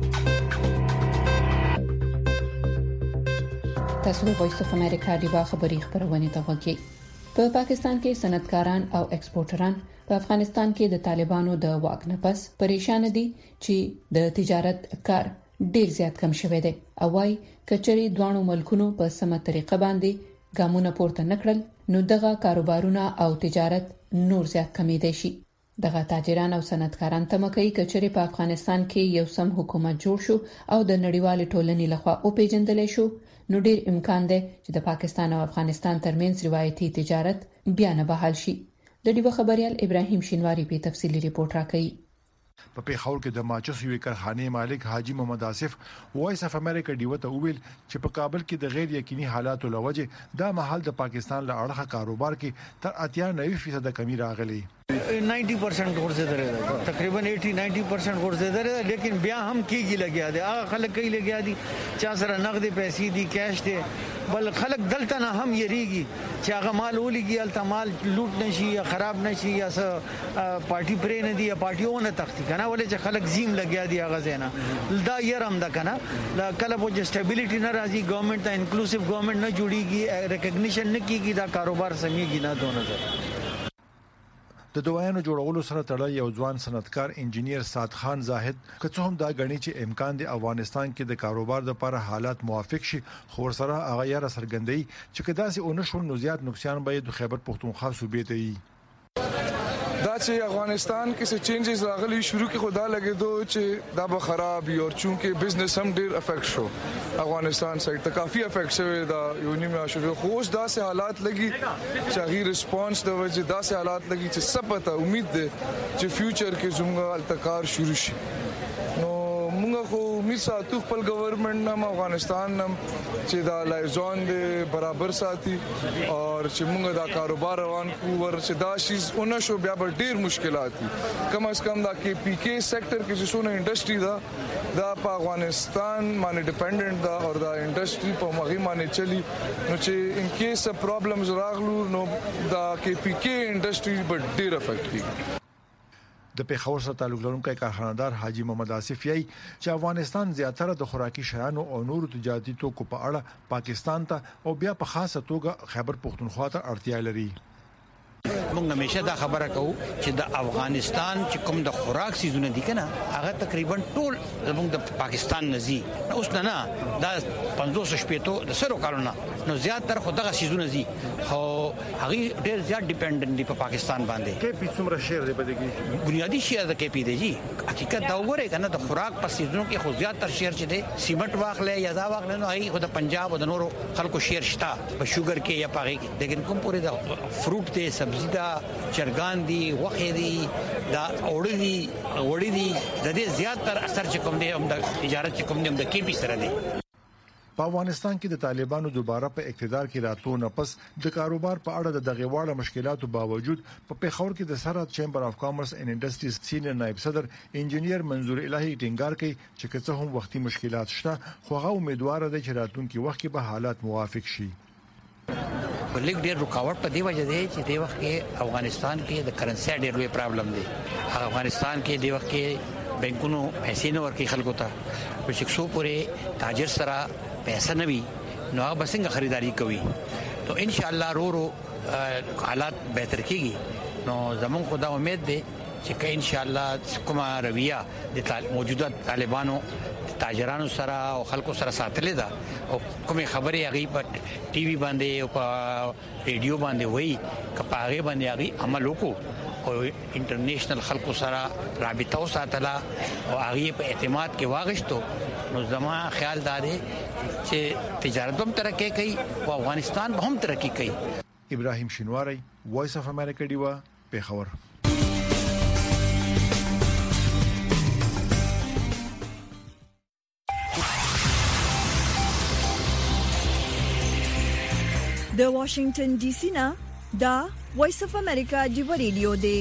تاسو د وایس اف امریکا دی خبري خبرونه ته وګورئ په پاکستان کې صنعتکاران او ایکسپورټران په افغانستان کې د طالبانو د واک نه پس پریشان دي چې د تجارت کار ډیر زیات کم شوی دی او وايي کچري دوانو ملکونو په سمه طریقه باندې ګامونه پورته نکړل نو دغه کاروبارونه او تجارت نور زیات کمیدای شي دغه تاجران او صنعتکاران تمه کوي کچري په افغانستان کې یو سم حکومت جوړ شو او د نړیوال ټولنې لخوا او پیژندل شو نو ډیر امکان دی چې د پاکستان او افغانستان ترمنځ روایتي تجارت بیا نه بحال شي د دې خبريال ابراهيم شینواری په تفصیلی ریپورت راکړي په پیښور کې د ماچس یو کارخانه مالک حاجی محمد آصف وایس اف امریکا دیوته ویل چې په کابل کې د غیر یقیني حالاتو لوجه دا محل د پاکستان له اړخه کاروبار کې تر 98% کمی راغلی 90% ورزیدره ده تقریبا 80-90% ورزیدره ده لیکن بیا هم کیږي لګیا دي هغه خلک کوي لګیا دي چا سره نقد پیسې دي کیش دي بل خلک دلته نه هم یریږي چې هغه مال ولګي الته مال لوټ نشي یا خراب نشي یا پارټي پرې نه دی یا پارټیونه تختی کنه ولې چې خلک زیم لګیا دي هغه زینا دا يرم ده کنه کله په سټیبিলিټي نه راځي ګورنمنت ته انکلوسیو ګورنمنت نه جوړیږي ریکګنیشن نه کیږي دا کاروبار سميږي نه 2000 د دوایانو جوړولو سره تړل یو ځوان صنعتکار انجنیر سات خان زاهد کڅو هم دا غني چې امکان دی افغانستان کې د کاروبار لپاره حالات موافق شي خو سره هغه یاره سرګندۍ چې کدا سي اونښول نو زیات نقصان به د خیبر پختونخوا صوبې ته وي دا چې افغانستان کې څه چینجز راغلي شروع کې خدا لګیدو چې دا به خراب وي او چونکه بزنس هم ډیر افیکټ شو افغانستان سایت ته کافي افیکټ شوی دا یو نیمه شو خو اوس دا سه حالات لګي چې غیر ریسپانس د وجه دا سه حالات لګي چې سپته امید ده چې فیوچر کې زموږ التکار شروع شي نو موږ خو امید ساتو خپل ګورنمنت نام افغانستان نام چې دا لایزون دې برابر ساتي او چې موږ دا کاروبار روان کو ور چې دا شیز اونې شو بیا به ډیر مشکلات دي کم از کم دا کې پی کې سېکټر کې چې څونه انډستری دا په افغانستان باندې ډیپندنٹ دا او دا انډستری په مغي باندې چلی نو چې ان کیس پرابلمز راغلو نو دا کې پی کې انډستری به ډیر افیکټ کیږي د پیښور سره تعلق لرونکي کارخانه‌دار حاجی محمد آصف یې چې افغانستان زیاتره د خوراکي شیانو او نورو تجارتي توکو په اړه پاکستان ته او بیا په خاصه توګه خیبر پختونخوا ته اړتیا لري موږ همیشه دا خبره کوو چې د افغانستان چې کوم د خوراک سيزونه دي کنه هغه تقریبا ټول زموږ د پاکستان نزي اوس نه دا 500 شپېتو د سرو کارونه نو زیاتره خو دغه سيزونه دي خو هغه ډېر زیات ډیپندنت دي په پاکستان باندې کې په څومره شیر دی په دې بنیادی شیر د کې پی دی جی حقیقت دا وګورئ کنه د خوراک په سيزونو کې خو زیاتره شیر چې دی سیمنټ واخلې یا دا واخلې نو هغه خو د پنجاب او د نورو خلکو شیر شتا په شوګر کې یا پاغي کې لیکن کوم پورې دا فروټ ته سبزی دا چرګان دي وخې دي دا اوړي دي د دې زیاتره اثر چې کوم دی هم د تجارت چې کوم دی هم د کې پی سره دی په افغانستان کې د طالبانو دوباره په اقتدار کې راتلو نه پس د کاروبار په اړه د دغه واړه مشکلاتو باوجود په پیښور کې د سرحد چیمبر اف کامرس اینڈ انډستریز سینیئر نائب صدر انجینیر منظور الهی ټینګار کوي چې که څه هم وختي مشکلات شته خو هغه امیدوار دی چې راتلونکي وخت کې به حالات موافق شي لیک ډېر رکاوټ په دی وجه دی چې د وخت کې افغانستان کې د کرنسي ډېر لوی پرابلم دی افغانستان کې د وخت کې بانکونو پیسې نه ورکړي خلکو ته په شکسو پورې تاجر سره پیسې نه وي نو هغه بسنګ خریداري کوي تو ان شاء الله رو حالات بهتر کیږي نو زمون خدا امید دی چې ان شاء الله کومه رویه د موجوده طالبانو تاجرانو سره او خلکو سره ساتلې ده او کومه خبره هغه په ټي وي باندې او په ریډیو باندې وایي کپاغه باندې هغه عمل وکړو او انټرنیشنل خلکو سره رابطه وساتله او هغه په اعتماد کې واغښتو نو زما خیال داري چې تجارت هم ترقی کوي او افغانستان هم ترقی کوي. ابراهیم شینواری وایس اف امریکا دیوا پیښور. د واشنگټن ډي سي نه دا وایس اف امریکا دیوا ریډیو دی.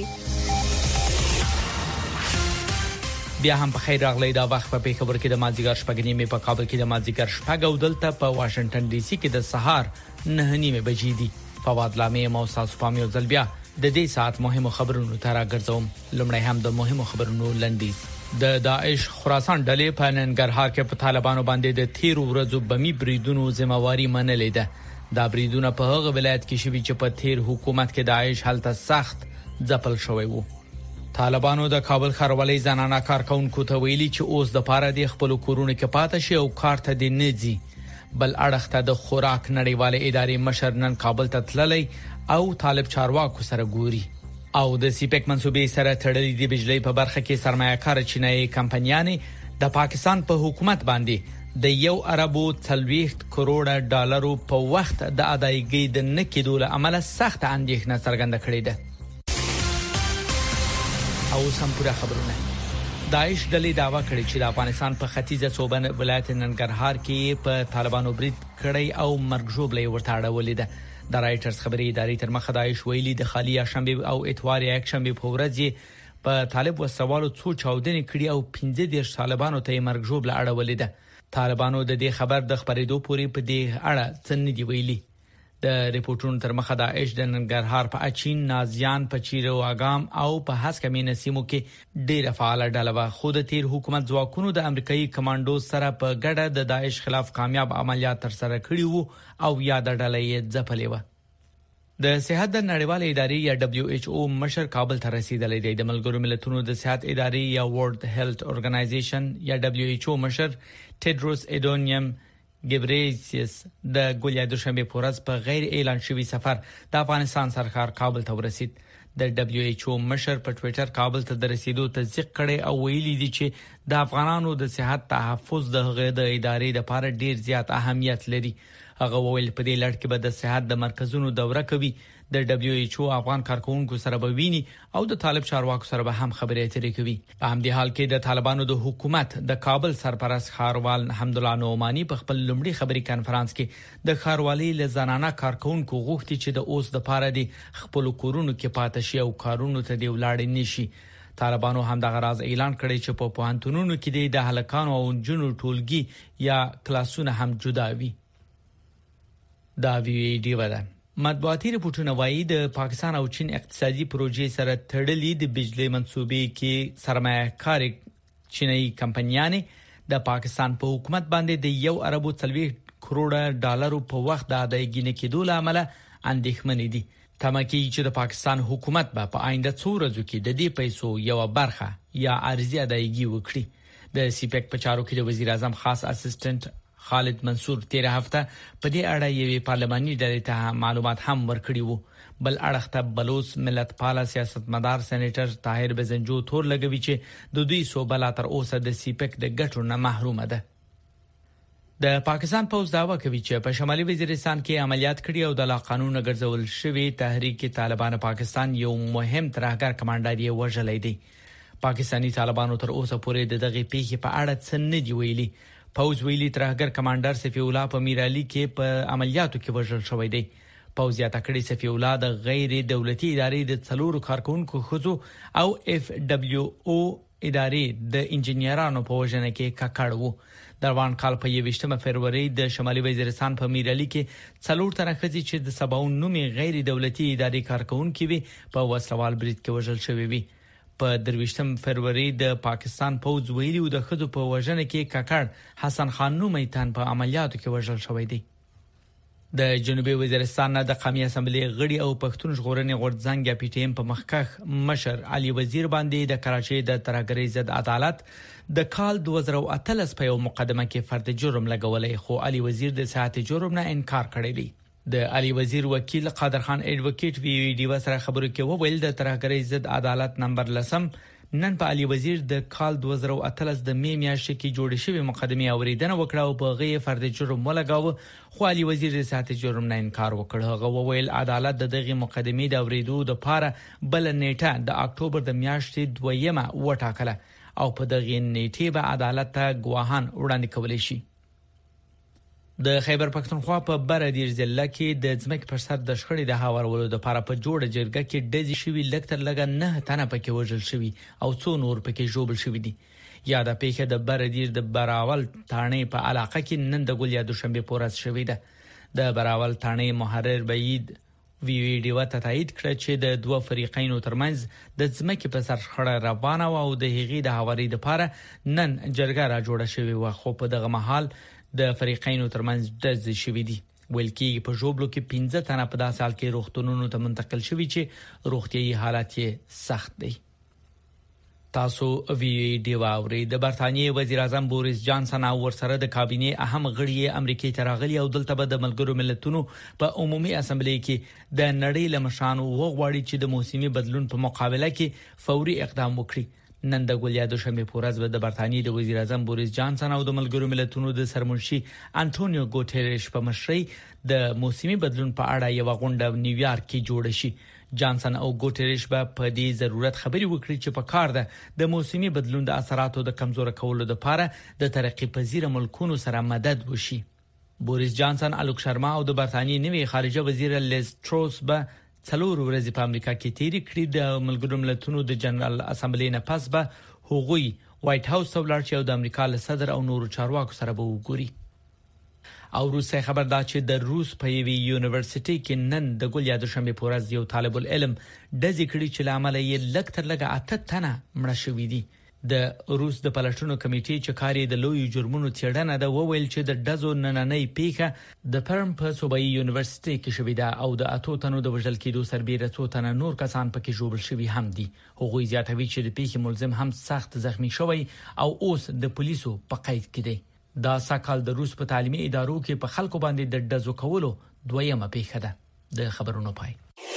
بیا هم په خیر راغلی دا وخت په پیښور کې د مازیګر شپږ نیمه په کابل کې د مازیګر شپږ او دلته په واشنگټن ډي سي کې د سهار 9 نیمه بجې دي. فواد لامې موساس پامیو زلبیا د دې سات مهمو خبرونو ته راګرځوم. لومړی هم د مهمو خبرونو لنډیز. د داعش خراسان ډلې په ننګرهار کې په طالبانو باندې د 13 ورځو بمی بریدونو ذمہواری منلې ده. دا بریدونه په هغه ولایت کې شوي چې په تیر حکومت کې داعش هلته سخت ځپل شوی وو. طالبانو د کابل ښاروالۍ زنانه کارکونکو ته ویلي چې اوس د پاره د خپل کورونو کې پاتې شي او کار ته دي نه ځي. بل اړخ ته د خوراک نړیواله ادارې مشر نن کابل ته تللی او طالب چارواکو سره ګوري. او د سیپک منسوبې سره تړلې د بجلی په برخه کې سرمایه‌کار چینایي کمپنیانې د پاکستان په حکومت باندې د 1 ارب 30 کروڑ ډالرو په وخت د ادایګۍ د نکیدو له عمله سخت اندېښنه څرګنده کړې ده. او سم پوره خبرونه. داعش ډلې داوا کړې چې د افغانستان په ختیځه صوبه ولایت ننګرهار کې په طالبانو برید کړی او مرګ ژوبلې ورته اړولې ده. د رائټرز خبري ادارې تر مخه داعش ویلي د خالی شنبه او اتوار یک شنبه په ورځ په طالب وسوالو څو چاودنې کړې او 15 طالبانو ته مرګ ژوبله اړولې ده. طالبانو د دې خبر د خبرېدو پورې په دې اړه څه نه دی ویلي. د ریپورتونو تر مخه داعش د ننګرهار په اچین، نازیان، پچیرو اګام او په هسکمینه سیمو کې ډېر فعال ډله و. خو د تیر حکومت ځواکونو د امریکایي کمانډو سره په ګډه د داعش خلاف کامیاب عملیات تر سره کړي وو او یاد ډله یې ځپلې و. د صحت د نړیوالې ادارې یا WHO مشر کابل ته رسیدلی دی. د ملګرو ملتونو د صحت ادارې یا ورلد هیلث اورګنایزیشن یا WHO مشر ټیډروس اډونیم ګبریسیس د ګولیا دوشنبه پورز په غیر اعلان شوی سفر د افغانستان سرکار کابل ته ورسید. د WHO مشر په ټوئیټر کابل ته د رسیدو تصدیق کړي او ویلي دي چې د افغانانو د صحت تحفظ د غیر ادارې لپاره ډیر زیات اهمیت لري. هغه ویل په دې لړ کې به د صحت د مرکزونو دوره کوي. د WHO افغان کارکونکو سره به ویني او د طالب چارواکو سره به هم خبرې اترې کوي. په همدې حال کې د طالبانو د حکومت د کابل سرپرست ښاروال حمدالله نعماني په خپل لومړي خبري کانفرنس کې د ښاروالۍ لزنانه کارکونکو غوښتي چې د اوس د پاره د خپل کورونو کې پاتې شي او کارونو ته دی ولاړ نشي. طالبانو هم د غراز اعلان کړی چې په پوهنتونونو کې د هلکانو او جنو ټولګي یا کلاسونه هم جدا وي. دا ویډیو ده. مطبوعاتي رپورټونه وایي د پاکستان او چین اقتصادي پروژې سره تړلې د بجلی منصوبې کې سرمایه‌کار چینایي کمپنیانې د پاکستان په حکومت باندې د 1 ارب 30 کروڑ ډالرو په وخت د ادایګۍ نه کېدو له عمله اندېښمنې دي. تمکي چې د پاکستان حکومت په آینده 2 ورځو کې د دې پیسو یو برخه یا عارضی ادایګي وکړي. د سیپیک په چارو کې د وزیر اعظم خاص اسسټنټ خالد منصور 13 هفته په دې اړه یوې پارلماني ډلې ته معلومات هم ورکړي وو. بل اړخته بلوچ ملت پاله سیاستمدار سېنیټر طاهر بزنجو تور لګوي چې د دوی صوبه لا تر اوسه د سیپیک د ګټو نه محرومه ده. د پاکستان پوز داوا کوي چې په شمالي وزیرستان کې عملیات کړي او د لا قانون ګرځول شوی تحریک طالبان پاکستان یو مهم ترهګر کمانډر یې وژلې دی. پاکستانی طالبانو تر اوسه پورې د دغه پیښې په اړه څه نه دی ویلي. پوز ویلي ترهګر کمانډر سفی الله په میرالي کې په عملیاتو کې وژل شوی دی. پوزیاته کړي سفی الله د غیر دولتي ادارې د څلورو کارکونکو خزو او اف دبليو او ادارې د انجنیرانو په وژنه کې ککړ وو. د روان کال په 28 فروری د شمالي وزیرستان په میرالي کې څلور تنه خزي چې د 70 نومي غیر دولتي ادارې کارکونکو وي په وسلوال برید کې وژل شوی وي. په 23 فروری د پاکستان پوز ویلي د خزو په وژنه کې ککړ حسن خان نومي تن په عملیاتو کې وژل شوی دی. د جنوبي وزیرستان نه د قومي اسمبلی غړي او پښتون ژغورنې غورځنګ یا پی ټی ایم په مخکخ مشر علي وزیر باندې د کراچۍ د ترهګرۍ ضد عدالت د کال 2013 په یو مقدمه کې فرد جرم لګولې، خو علي وزیر د صحت جرم نه انکار کړی دی. د علي وزیر وکیل قادر خان ایڈوکیټ وی ډی سره خبرو کې وویل د ترهګرۍ ضد عدالت نمبر 10 نن په علي وزیر د کال 2013 د می میاشتې کې جوړې شوې مقدمه اوریدنه وکړه او په غي فرد جرم ولګاوه، خو علي وزیر د صحت جرم نه انکار وکړ. هغه وویل عدالت دغه مقدمه د اوریدو د پاره بل نیټه د اکتوبر د میاشتې 2 وټاکله او په دغه نیټه به عدالت ته ګواهان وړاندې کولای شي. د خیبر پښتونخوا په بردیر ضلع کې د ځمکې پر سر د شخړې د هاورولو د لپاره په جوړه جرګه کې ډزې شوي لکتر لګا 9 تنه پکې وژل شوي او 2 نور پکې ژوبل شوي دي. یا د پیښه د بردیر د براول تانې په علاقه کې نن د ګل یا دوشنبه پورز شوی ده. د براول تانې محرر بعید وی ډیو ته تایید کړ چې د دوه فریقینو ترمنځ د ځمکې په سر شخړه روانه او د هغې د هواري لپاره نن جرګه را جوړه شوې و، خو په دغه محل د فریقینو ترمنځ ډزې شوې دي. ویل کېږي په ژوبلو کې 15 تنه په داسې حال کې روغتونونو ته منتقل شوي چې روغتيایي حالت یې سخت دی. تاسو ویډیو اورئ. د برتانیې وزیر اعظم بوریس جانسن او ورسره د کابینې اهم غړي امریکای ته راغلي او دلته به د ملګرو ملتونو په عمومي اسمبلی کې د نړۍ لمشانو وغواړي چې د موسمي بدلون په مقابله کې فوري اقدام وکړي. نن د ګولیا دوشنبه پورز به د برتانیې د وزیر اعظم بوریس جانسن او د ملګرو ملتونو د سرمنشي انټونیو ګوټيريش په مشرۍ د موسمي بدلون په اړه یو غونډه نیویارک کې جوړه شي. جانسن او ګوټيريش به په دې ضرورت خبري وکړي چې په کار ده د موسمي بدلون د اثراتو د کمزور کولو لپاره د ترقی پذیر ملکونو سره مدد وشي. بوریس جانسن الوک شرما او د برتانیې نوی خارجه وزیر لیز ټروس به څلور ورځې په امریکا کې تیری کړې. د ملګرو ملتونو د جنرال اسمبلی نه پس به هغوی وایټ هاوس ته ولاړ شي او د امریکا له صدر او نورو چارواکو سره به وګوري. او روسي خبر دا چې د روس په یوې یونیورسيټي کې نن د ګل یا دوشنبه پورز یو طالب العلم د ذکر چې لامل یې لکتر لګه 8 تنه مړه شوې دي. د روس د پلټونو کمیټې چې کاری د لوی جرمونو څېړنه د وویل چې د دزو نننۍ پیښه د پرم په صوبایي یونیورسيټي کې شوې ده او د 8 تنو د وژل کېدو سربېره 2 تنه نور کسان پکې ژوبل شوي هم دي. هغوی زیاتوي چې د پیښې ملزم هم سخت زخمی شوی او اوس د پولیسو په قید کې دی. دا سکهال د روس په تعلیمي ادارو کې په خلکو باندې د دزو کولو دویمه پیښه ده. د خبرونو پای.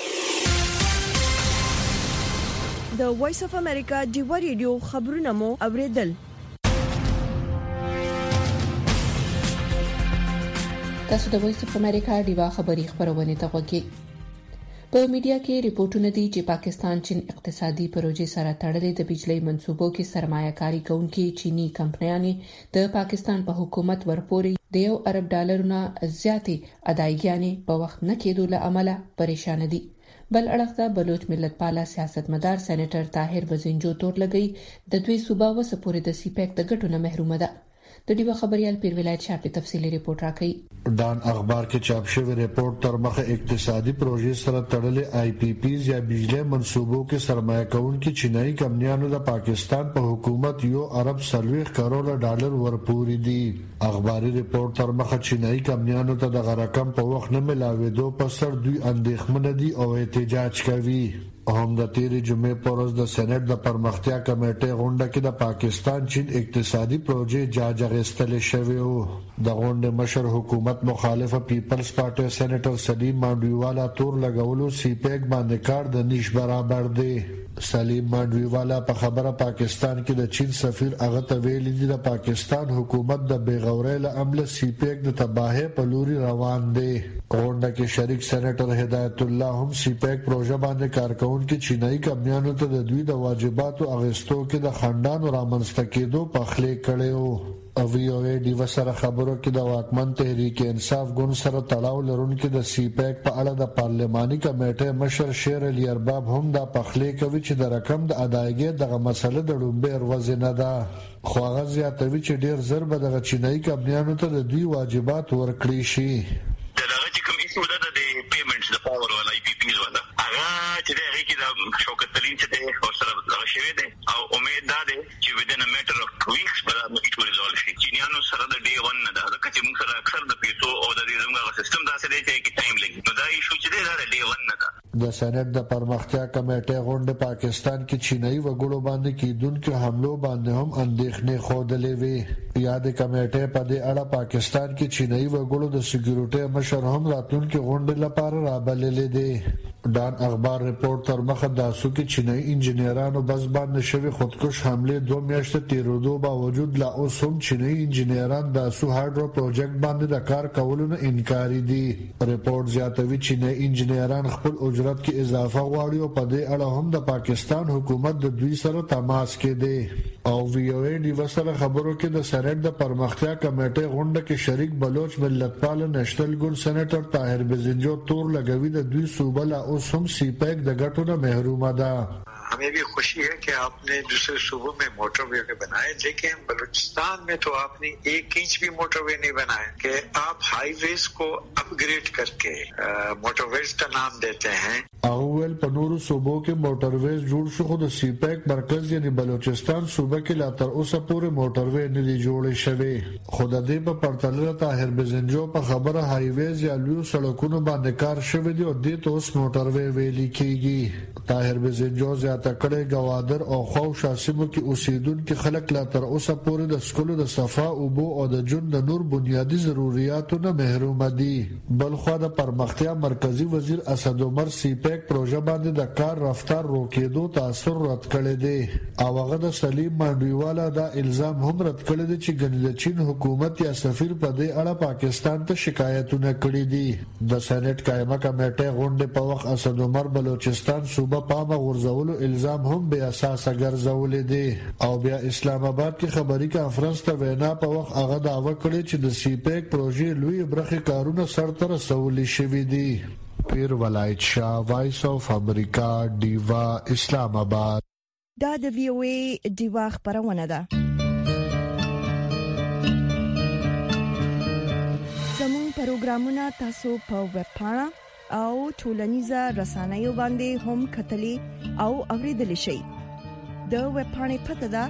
د وایس اف امریکا ډیو ریډیو خبرونه مو اوریدل. تاسو د وایس اف امریکا ډیو خبری خبرونه ته وګورئ. په میډیا کې ریپورتونه دي چې پاکستان چین اقتصادي پروژې سره تړلې د بجلی منصوبو کې سرمایه‌کاري کوونکې چینی کمپنیانې د پاکستان په حکومت ورپورې د $1 ارب نه زیاتې ادایګیانې په وخت نه کېدو له امله پریشان دي. بل اړخته بلوچ ملت پاله سیاستمدار سېنیټر طاهر بزنجو تور لګی د دوی صوبه وسپورې د سیپیک د ګټو نه محروم ده. د ډیوه خبريال پیر ولایت شاه په تفصیلی ریپورت راکړي. ډان اخبار کې چاپ شوی ریپورت تر مخه اقتصادي پروژې سره تړلې آی پی پیز یا بجلی منصوبو کې سرمایه کونکي چینایي کمپنیانو د پاکستان په حکومت $1 ارب کروڑ ورپوري دي. اخباري ریپورت تر مخه چینایي کمپنیانو ته د رقم په وخت نه ملاوېدو په سر دوی اندېښمن دي او احتجاج کوي. هم د تیری جمعې پر ورځ د سېنات د پرمختیا کمیټې غونډه کې د پاکستان چین اقتصادي پروژې جاج اخیستل شوی و. د غونډې مشر حکومت مخالفه پیپلز پارټي سېنیټر سلیم مانډویوالا تور لګولو سی پیک باندې کار د نش برابر دی. سلیم مانډویوالا په خبره پاکستان کې د چین سفیر هغه ته ویلي دي د پاکستان حکومت د بیغورۍ له امله سی پیک د تباهۍ په لوري روان دی. غونډه کې شریک سېنیټر هدایت الله هم سی پیک پروژه باندې کارکونکو چینایي کمپنیانو ته د دوی د واجباتو اغېستو کې د خندانو رامنځته کېدو په خلې کړي. او یو ډیو سره خبرو کې د واکمن تحریک انصاف ګوند سره تړاو لرونکو د سی پیک په اړه د پارلماني کمیټې مشر شیر علي ارباب هم د پخلې کوي چې د رقم د ادایګۍ دغه مسله د ډومبه ورځ نه ده خو هغه زیاتوي چې ډیر زر به د چینایي کمپنیانو ته د دوی واجبات ورکړي شي. دغه چې کوم ایسو ده د پیمنټس د پاور ولا ای پی پیز ولا هغه چې دغه کې د شوکت تلین چې د او سره دغه شوی دی او امید ده چې within a matter of weeks به it will resolve شي. چینیانو سره د ډے 1 نه ده ځکه چې موږ سره اکثر د پیسو او د دې زموږ سیستم داسې دی چې ټایم لګي نو دا ایشو چې دی د ډے 1 نه ده. د سېنات د پرمختیا کمیټې غونډه پاکستان کې چینایي وګړو باندې کیدونکو حملو باندې هم اندېښنې خوده وی. یاد کمیټې په دې اړه پاکستان کې چینایي وګړو د سکیورټي مشر هم راتلونکو غونډې لپاره رابللې دي. ډان اخبار ریپورت تر مخه داسو کې چینایي انجنیرانو بس باندې شوی خودکش حمله 2 میاشتې تیرودو باوجود لا اوس هم چینایي انجنیران داسو هایدرو پروجیکټ باندې د کار کولو نه انکار دي. ریپورت زیاتوي چینایي انجنیران خپل اجرت کې اضافه غواړي او په دې اړه هم د پاکستان حکومت د دوی سره تماس کې دی. او وی او ای ډیو سره خبرو کې د سېنات د پرمختیا کمیټې غونډه کې شریک بلوچ ملتپال نېشنل ګوند سېنیټر طاهر بزنجو تور لګوي د دوی صوبه لا اوس هم سی پیک د ګټو نه محرومه ده. हमें भी खुशी है कि आपने दूसरे सूबों में मोटरवे बनाए लेकिन बलूचिस्तान में तो आपने 1 इंच भी मोटरवे नहीं बनाए कि आप हाईवेज को अपग्रेड करके मोटरवेज का नाम देते हैं. اول په نورو صوبو کې موټرویز جوړ شو خو د سی پیک مرکز یعنی بلوچستان صوبه کې لا تر اوسه پورې موټروی نه دی جوړ شوی. خو د دې په پرتله طاهر بزنجو په خبره هایویز یا لوی سړکونو باندې کار شوی دی او د ته اوس موټروی ویل کیږي. طاهر بزنجو زیاته کړي گوادر او خو شاسمو کې اوسیدونکو خلک لا تر اوسه پورې د سکولو د صفا او بو او د جون د نور بنیادی ضرورتونو نه محروم دي. بل خو د پرمختیا مرکزی وزیر اسد عمر سی پیک پروژه باندې د کار رفتار روکېدو تاثیر رد کړی دی او هغه د سلیم مانډویوالا دا الزام هم رد کړی دی چې ګنې د چین حکومت یا سفیر په دې اړه پاکستان ته شکایتونه کړي دي. د سېنات قائمه کمیټې غونډې په وخت اسد عمر بلوچستان صوبه پامه غورځولو الزام هم بے اساسه ګرځولې دي او بیا اسلام آباد کې خبري کانفرنس ته وینا په وخت هغه دعوه کړې چې د سی پیک پروژې لوی برخه کارونه سرته رسولې شوي دي. پیر ولایت شاه وایس اف امریکا دیوا اسلام آباد. دا د وی او ای دیوا خبرونه ده. زموږ پروګرامونه تاسو په ویب پاڼه او ټولنیزه رسنیو باندې هم کتلی او اوریدلی شئ. د ویب پاڼې پته ده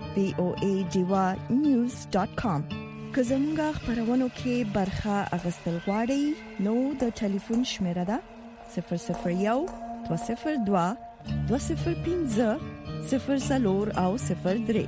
voadivanews.com. که زمونږ خبرونو کې برخه اغستل غواړئ نو د ټلیفون شمیره ده 001 202 205 00 او 03.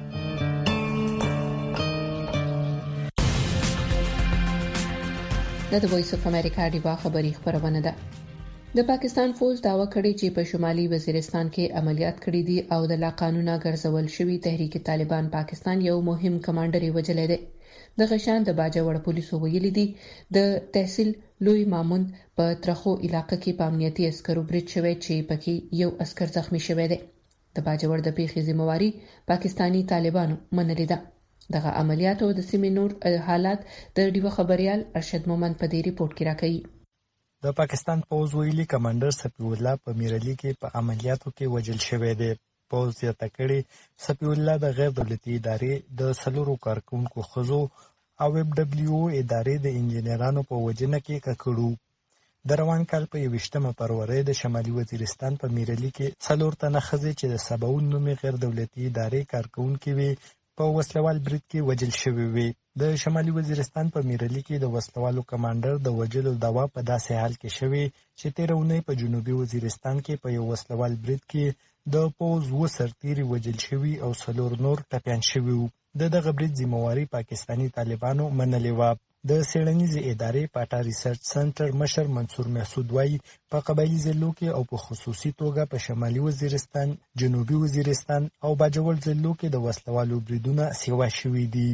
د وایس اف امریکا دیوا خبری خبرونه ده. د پاکستان فوج داوا کړی چې په شمالي وزیرستان کې عملیات کړي دي او د لا قانونا ګرځول شوی تحریک طالبان پاکستان یو مهم کمانډر وجلې ده. د غشان د باجوړ پولیسو ویلي دي د تحصیل لوی مامون په ترخو علاقې کې په امنیتي عسکرو برید شوی چې پکې یو عسكر زخمی شوی دی. د باجوړ د پیښې ذمہواری پاکستانی طالبانو منلې ده. دغه عملیاتو د سیمې نور حالات د ډیو خبريال ارشد مومن په دې ریپورت کې راکړي. د پاکستان فوج ویلي کمانډر صفی الله په میرلی کې په عملیاتو کې وژل شوی دی. پوز زیاته کړې صفی الله د غیر دولتي ادارې د 4 کارکونکو ښځو او WWO ادارې د انجنیرانو په وجنه کې ککړو د روان کال په 28 فروری د شمالي وزیرستان په میرلی کې 4 تنه ښځې چې د سباون نومي غیر دولتي ادارې کارکونکي وي په وسلوال برید کې وجل شوې وي. د شمالي وزیرستان په میرلی کې د وسلوالو کمانډر د وجلو دوا په داسې حال کې شوی چې 13 اونۍ په جنوبي وزیرستان کې په یو وسلوال برید کې د پوز و سرتیري وجل شوی او 4 نور ټپیان شوي وو. دغه برید ذمہواری پاکستانی طالبانو منلې و. د څېړنیزې ادارې پاټا ریسرچ سنټر مشر منصور محسود وایي په قبایلي ضلعو کې او په خصوصي توګه په شمالي وزیرستان، جنوبي وزیرستان او باجوړ ضلعو کې د وسلوالو بریدونه سیوا شوي دي.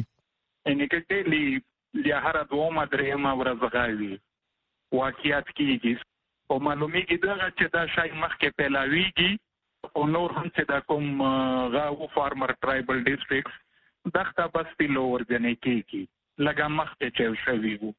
انکټلی یا هر دوه درېمه ورځ غاوي واقعیت کېږي او معلومیږي دغه چې دا شای مخکې پیلاویږي او نور هم چې دا کوم غاو فارمر ټرایبل ډیسټریکټس دغه بستی لور جنې کېږي لګا مخته چې شوی وو.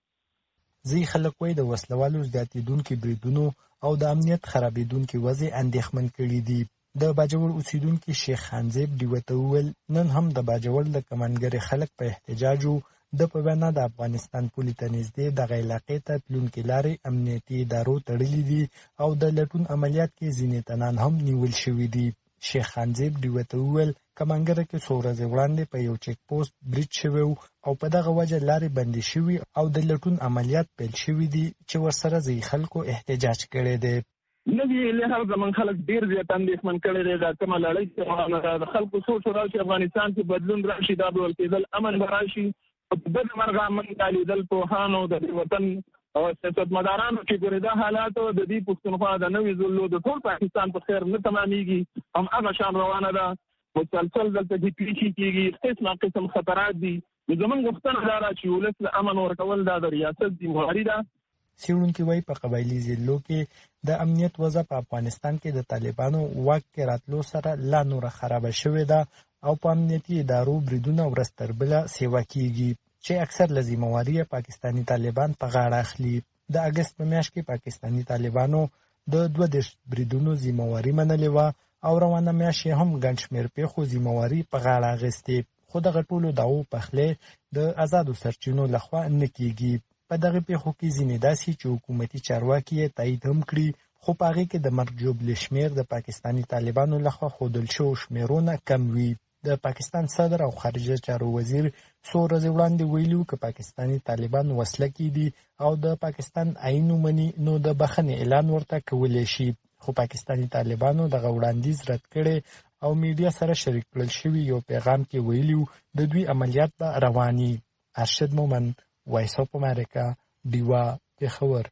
زی خلک وای د وسلوالو زیاتیدونکو بریدونو او د امنیت خرابېدونکو وضع اندېښمن کړي دي. د باجوړ اوسیدونکو شیخ خانزیب دیوته ویل نن هم د باجوړ د کمانګری خلک په احتجاجو د په وینا د افغانستان پولیس ته نږدې د علاقې ته تلونکي لارې امنیتي ادارو تړلې دي او د لټون عملیات کې ځینې تنان هم نیول شوي دي. شیخ خانزیب دیوته ویل کمانګره کې څو ورځې وړاندې په یو چیک پوسټ برید شوی او په دغه وجه لارې بندې شوي او د لټون عملیات پیل شوي دي چې ورسره ځي خلکو احتجاج کړی دی. نوی لحاظ زمون خلک ډیر زیات اندېښمن کړي دي. دا کومه لړۍ چې د خلکو سوچ راځي چې افغانستان کې بدلون راشي، دا ډول کېدل امن راشي. په دې مرغه من تعلیدل پوهانو د وطن او سیاستمدارانو چې ګوري دا حالات د دې پښتونخوا د نوې زلو د ټول پاکستان په خیر نه تمامېږي، هم هغه شان روانه ده. مسلسل دلته د پیښې کېږي، قسم خطرات دي. زمونږ غوښتنه دا ده چې ولس له امن ورکول دا د ریاست ذمہواري ده. څېړونکي وایي په قبایلي ضلعو کې د امنیت وضع په افغانستان کې د طالبانو واک کې راتلو سره لا نوره خرابه شوې ده او په امنیتي ادارو بریدونه ورځ تر بله سیوا کېږي چې اکثر له ذمہواري پاکستانی طالبان په غاړه اخلي. د اګست په میاشت کې پاکستانی طالبانو د 22 بریدونو ذمہواري منلې وه او روانه میاشت هم ګڼ شمېر پیښو ذمہواري په غاړه اخیستې، خو دغه ټولو دعوو پخلی د آزادو سرچینو لخوا نه کېږي. په دغه پیښو کې ځینې داسې چې حکومتي چارواکي یې تایید هم کړي، خو په هغې کې د مرګ ژوبلې شمېر د پاکستانی طالبانو لخوا ښودل شوو شمېرونه کم وي. د پاکستان صدر او خارجه چارو وزیر څو ورځې وړاندې ویلي وو که پاکستانی طالبان وسله کېدي او د پاکستان آئین ومني نو د بخښنې اعلان ورته کولی شي، خو پاکستانی طالبانو دغه وړاندیز رد کړی او میډیا سره شریک کړل شوي یو پیغام کې ویلي وو د دوی عملیات به رواني. ارشد مومن، وایس اف امریکا، ډیوا، پېښور.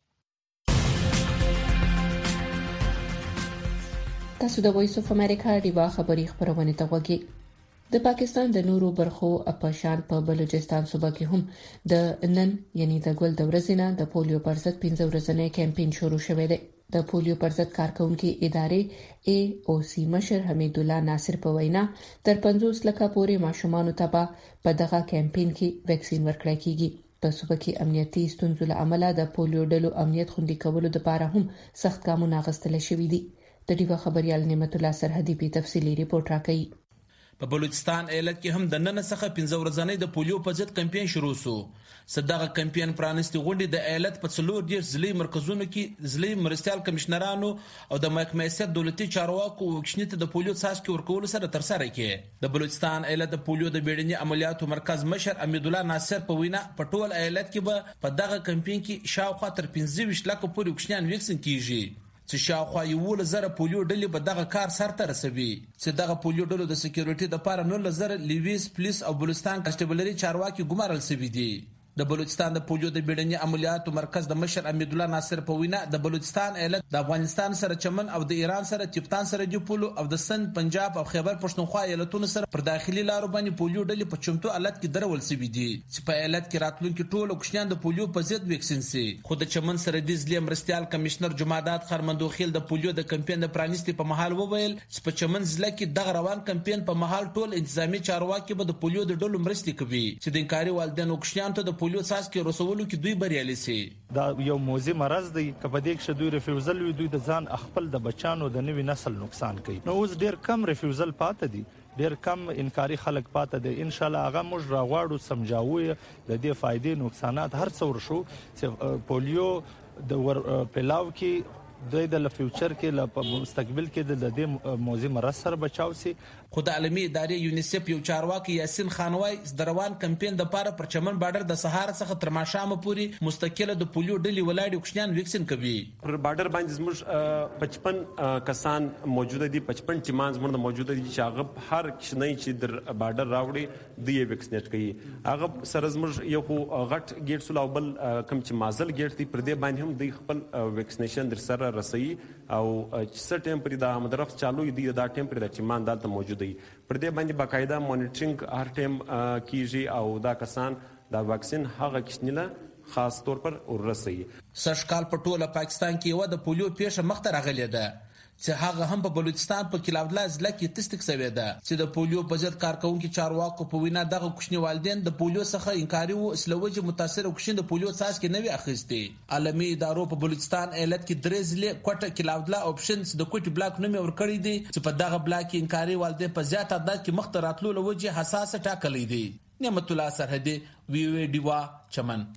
تاسو د وایس اف امریکا ډیوا خبری خبرونه ته وګورئ. د پاکستان د نورو برخو په شان په بلوچستان صوبه کې هم د نن یعنی د ګل د ورځې نه د پولیو پر ضد 15 ورځنی کمپاین شروع شوی دی. د پولیو پر ضد کارکونکو ادارې AOC مشر حمید الله ناصر په وینا تر 50 لکه پورې ماشومان ته په دغه کمپاین کې ویکسین ورکړل کیږي. په صوبه کې امنیتي ستونزو له امله د پولیو ډلو امنیت خوندي کولو لپاره هم سخت ګامونه اخیستل شوي دي. د ډیوا خبريال نعمت الله سرحدي په تفصیلي ریپورت راکړي. په بلوچستان ایالت کې هم د نن څخه 15 ورځې د پولیو په ضد کمپاین شروع شو. صدغه کمپاین پرانستي غونډې د ایالت په څلور ډیر ضلعي مرکزونو کې ضلعي مرستيال کمشنرانو او د محکمې سیاست دولتي چارواکو وکښنې ته د پولیو څاڅکي ورکول سره تر سره کې د بلوچستان ایالت د پولیو د بیړني عملیاتو مرکز مشر حمید الله ناصر په وینا په ټول ایالت کې به په دغه کمپاین کې شاوخوا تر 15 لک پورې وکښنیان ویکسین کیږي چې شاوخوا 1,000 پولیو ډلې په دغه کار سرته رسوي چې دغه پولیو ډلو د سکیورټي لپاره 9,000 لیویس پولیس او بلوچستان کانسټیبلري چارواکي ګمارل شوي دي. د بلوچستان د پولیو د بیړني عملیاتو مرکز د مشر حمید الله ناصر په وینا د بلوچستان ایالت د افغانستان سره چمن او د ایران سره تبتان سره دی پولو او د سند پنجاب او خیبر پښتونخوا ایالتونو سره پر داخلي لارو باندې پولیو ډلې په چمتو حالت کې درول شوي دي چې په ایالت کې راتلونکي ټول کوشنیان د پولیو په ضد ویکسین سي. خو د چمن سره د ضلع مرستيال کمشنر جمعدات خرمندوخیل د پولیو د کمپاین د پرانیستي په محل وویل چې په چمن ضلع کې دغه روان کمپاین په محل ټول انتظامی چارواکي به د پولیو د ډلو مرستي کوي چې د انکاري والدین او کوشنیان ته د پولیو څاڅکي رسولو کې دوی بریالي سي. دا یو موزي مرض دی که په دې کې دوی ریفیوزل وي دوی د ځان خپل د بچانو د نوي نسل نقصان کوي. نو اوس ډیر کم ریفیوزل پاتې دي، ډیر کم انکاري خلک پاتې دي. ان شاء الله هغه موږ راغواړو سمجاوو د دې فائدې نقصانات هر څور شو چې پولیو د پلاو کې د فیوچر کې په مستقبل کې د دې موضوع مرض سره بچاو سي. خو د عالمي ادارې یونیسف یو چارواکي یاسین خانوای د روان کمپاین د پاره پر چمن بارډر د سهار څخه تر ماښام پورې مستقله د پولیو ډلې ولاړ کوچنیان ویکسین کوي. پر بارډر باندې زموږ 55 کسان موجوده دي، 55 چې مان زموږ موجوده دي چې هغه هر کښنی چې در بارډر راوړي دی ویکسینیټ کوي. هغه سره زموږ یو غټ ګیټ سول او بل کم چې مازل ګیټ دی پر دې باندې هم دی خپل ویکسینیشن در سره رسي او چې ټیم پر دا مدرف چالو دی دا ټیم پر چې مان دالته موجود دی پر دې باندې باقاعده مانیټرینګ هر ټیم کیږي او دا کسان دا واکسین هغه کښنیله خاص طور پر ورسي. سرشکال په ټوله پاکستان کې یو د پولیو پیښه مخ ته راغلې ده چې هغه هم په بلوچستان په کلاودلا ضلع کې تصدیق شوې ده چې د پولیو په ضد کارکونکو چارواکو په وینا دغه کوچنی والدین د پولیو څخه انکاري وو اسلوجه متاثر کوچنی د پولیو څاڅکي نوي اخیستي. عالمي ادارو په بلوچستان ایالت کې درې ضلع کوټه کلاودلا اپشنز د کوټي بلاک نوم ورکړی دي چې په دغه بلاک کې انکاري والدین په زیات تعداد کې مخ ته راتلو لوجه حساسه ټاکلې دي. نعمت الله سرحدي وی وی ډیوا چمن.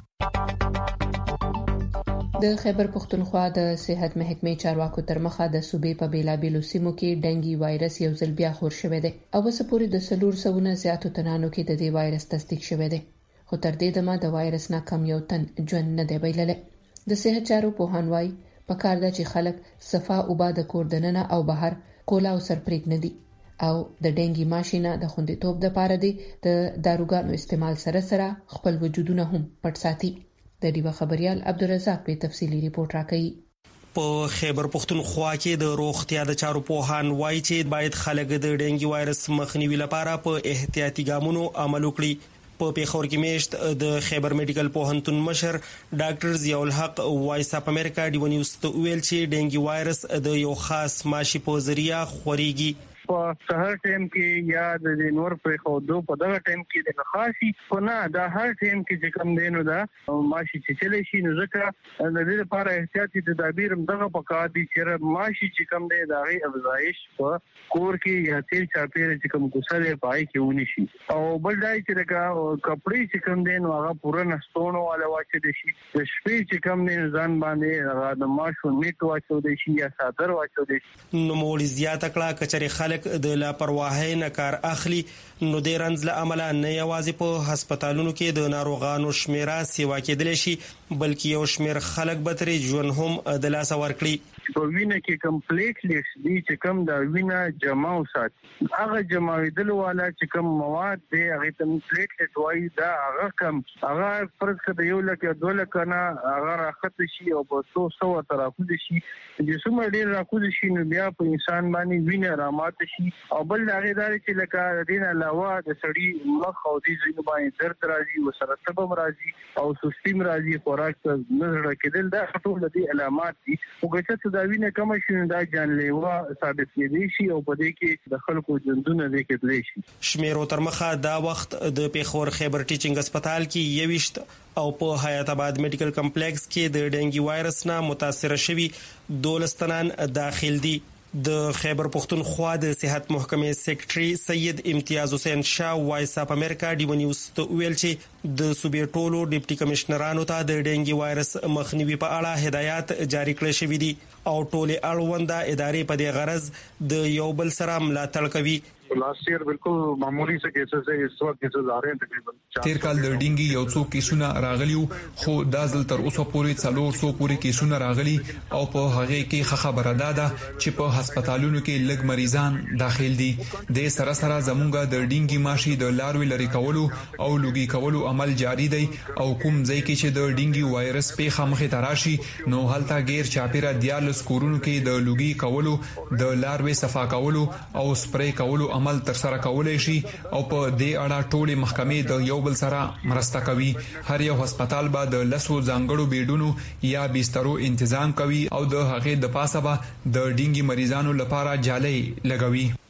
د خیبر پختونخوا د صحت محکمې چارواکو تر مخه د صوبې په بیلابیلو سیمو کې ډنګي وایرس یو ځل بیا خور شوی دی او اوس پورې د 400 زیاتو تنانو کې د دې وایرس تصدیق شوی دی. خو تر دې دمه د وایرس نه کم یو تن ژوند نه دی بایللی. د صحت چارو پوهان وایي پکار ده چې خلک صفا اوبه د کور دننه او بهر کولا او سرپریک نه دي او د ډنګي ماشینه د خوندیتوب د پاره دی د داروګانو استعمال سره سره خپل وجودونه هم پټ ساتي. د ډیوا خبريال عبدالرزاق په تفصیلی ریپورت راکړي. په خیبر پختونخوا کې د روغتیا د چارو پوهان وایي چې باید خلک د ډنګي وایرس مخنیوي لپاره په احتیاطي ګامونو عمل وکړي. په پیښور کې میشت د خیبر میډیکل پوهنتون مشر ډاکټر ضیاء الحق وایس اپ امریکا ډیو نیوز ته ویل چې ډنګي وایرس د یو خاص ماشي په ذریعہ خوريږي. په سهار ټیم کې یا د نور په خودو په دغه ټیم کې د خاصي په نه د هر ټیم کې چې کم دینو دا ماشي چې چلی شي نو ځکه د دې لپاره احتیاطي تدابیر دغه پکار دي چې ماشي چې کم دی دا غي افزایش په کور کې یا تیل چاپیره چې کم کوسره پای کې ونی شي او بل دای چې د کپړې چې کم دینو هغه پوره نستونو والا واچې دي شي د شپې چې کم نه ځان باندې هغه د ماشو نیټ واچو دي شي یا صادر واچو دي. نو مول زیات کړه کچري خلک د لاپرواهۍ نه کار اخلي نو د رنځ له امله نه یوازې په هسپتالونو کې د ناروغانو شمیره سیوا کېدل شي بلکې یو شمیر خلک به ترې ژوند هم د لاس ورکړي. په وینه کې کمپلیټلیټس دي چې کوم د وینه جمع وساتي هغه جمعیدل والا چې کوم مواد دی هغه کمپلیټلیټ وایي دا هغه کم هغه فرض کړه یو لکه 2 لکه نه هغه راخت شي او په 100 تراخود شي چې څومره ډیر راخود شي نو بیا په انسان باندې وینه رامات شي او بل هغه دار چې لکه دین علاوه د سړی مخ او د ځینو باندې درد راځي او سره تبم راځي او سستیم راځي خوراک ته نظر کېدل دا ټول د علامات دي او ګټه دا وینه کوم شي دا جانلیوا ثابت کېدی شي او په دې کې د خلکو ژوندونه د کېدلی شي. شمیرو تر مخه دا وخت د پیښور خیبر ټیچینګ هسپتال کې 21 او په حیات آباد میډیکل کمپلیکس کې د ډنګي وایرس نه متاثر شوي 12 تنان داخل دي. د خیبر پختونخوا د صحت محکمې سیکریټري سید امتیاز حسین شاه وایس اپ امریکا ډیو نیوز ته ویل چې د صوبې ټولو ډیپټي کمشنرانو ته د ډنګي وایرس مخنیوي په اړه هدایات جاری کړل شوې دي او ټولې اړونده ادارې په دې غرض د یو بل سره ملاتړ کوي. लास्ट ईयर बिल्कुल मामूली से केसेस है इस वक्त केसेस आ रहे हैं तकरीबन تیر کال د ډینګي یو څو کیسونه راغلیو خو دا ځل تر اوسه پورې 400 پورې کیسونه راغلي او په هغه کې خبره ده چې په هسپتالونو کې لږ مریضان داخل دي. د سره سره زمونږ د ډینګي ماشي د لاروي لري کولو او لوګي کولو عمل جاری دی او کوم ځای کې چې د ډینګي وایرس په مخه تراشي نو هلته غیر چاپیره دیالس کورونو کې د لوګي کولو د لاروي صفا کولو او سپری کولو عمل تر سره کولای شي او په دې اړه ټولې محکمې د یو بل سره مرسته کوي. هر یو هسپتال به د لسو ځانګړو بیډونو یا بسترو تنظیم کوي او د هغې د پاسه به د ډینګي مریضانو لپاره جالۍ لګوي.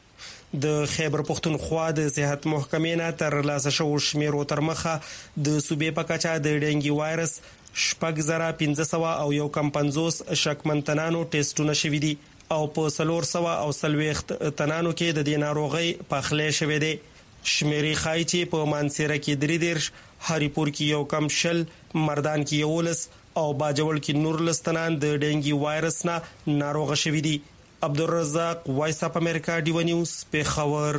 د خیبر پختونخوا د صحت محکمې نه تر لاسه شو شمیرو تر مخه د صوبې په کچه د ډینګي وایرس 6550 او یو کم 50 شکمنتنانو ټیسټونه شوي دي او په 440 تنانو کې د دې ناروغي پخلې شوې دي. شمیرې خای چې په مانسیره کې 3 هریپور کې یو کم 10 مردان کې 11 او باجوړ کې نور لستنان د ډینګي وایرس نه ناروغ شوي دي. عبدالرزاق وایس اپ امریکا ډیو نیوز په خبر.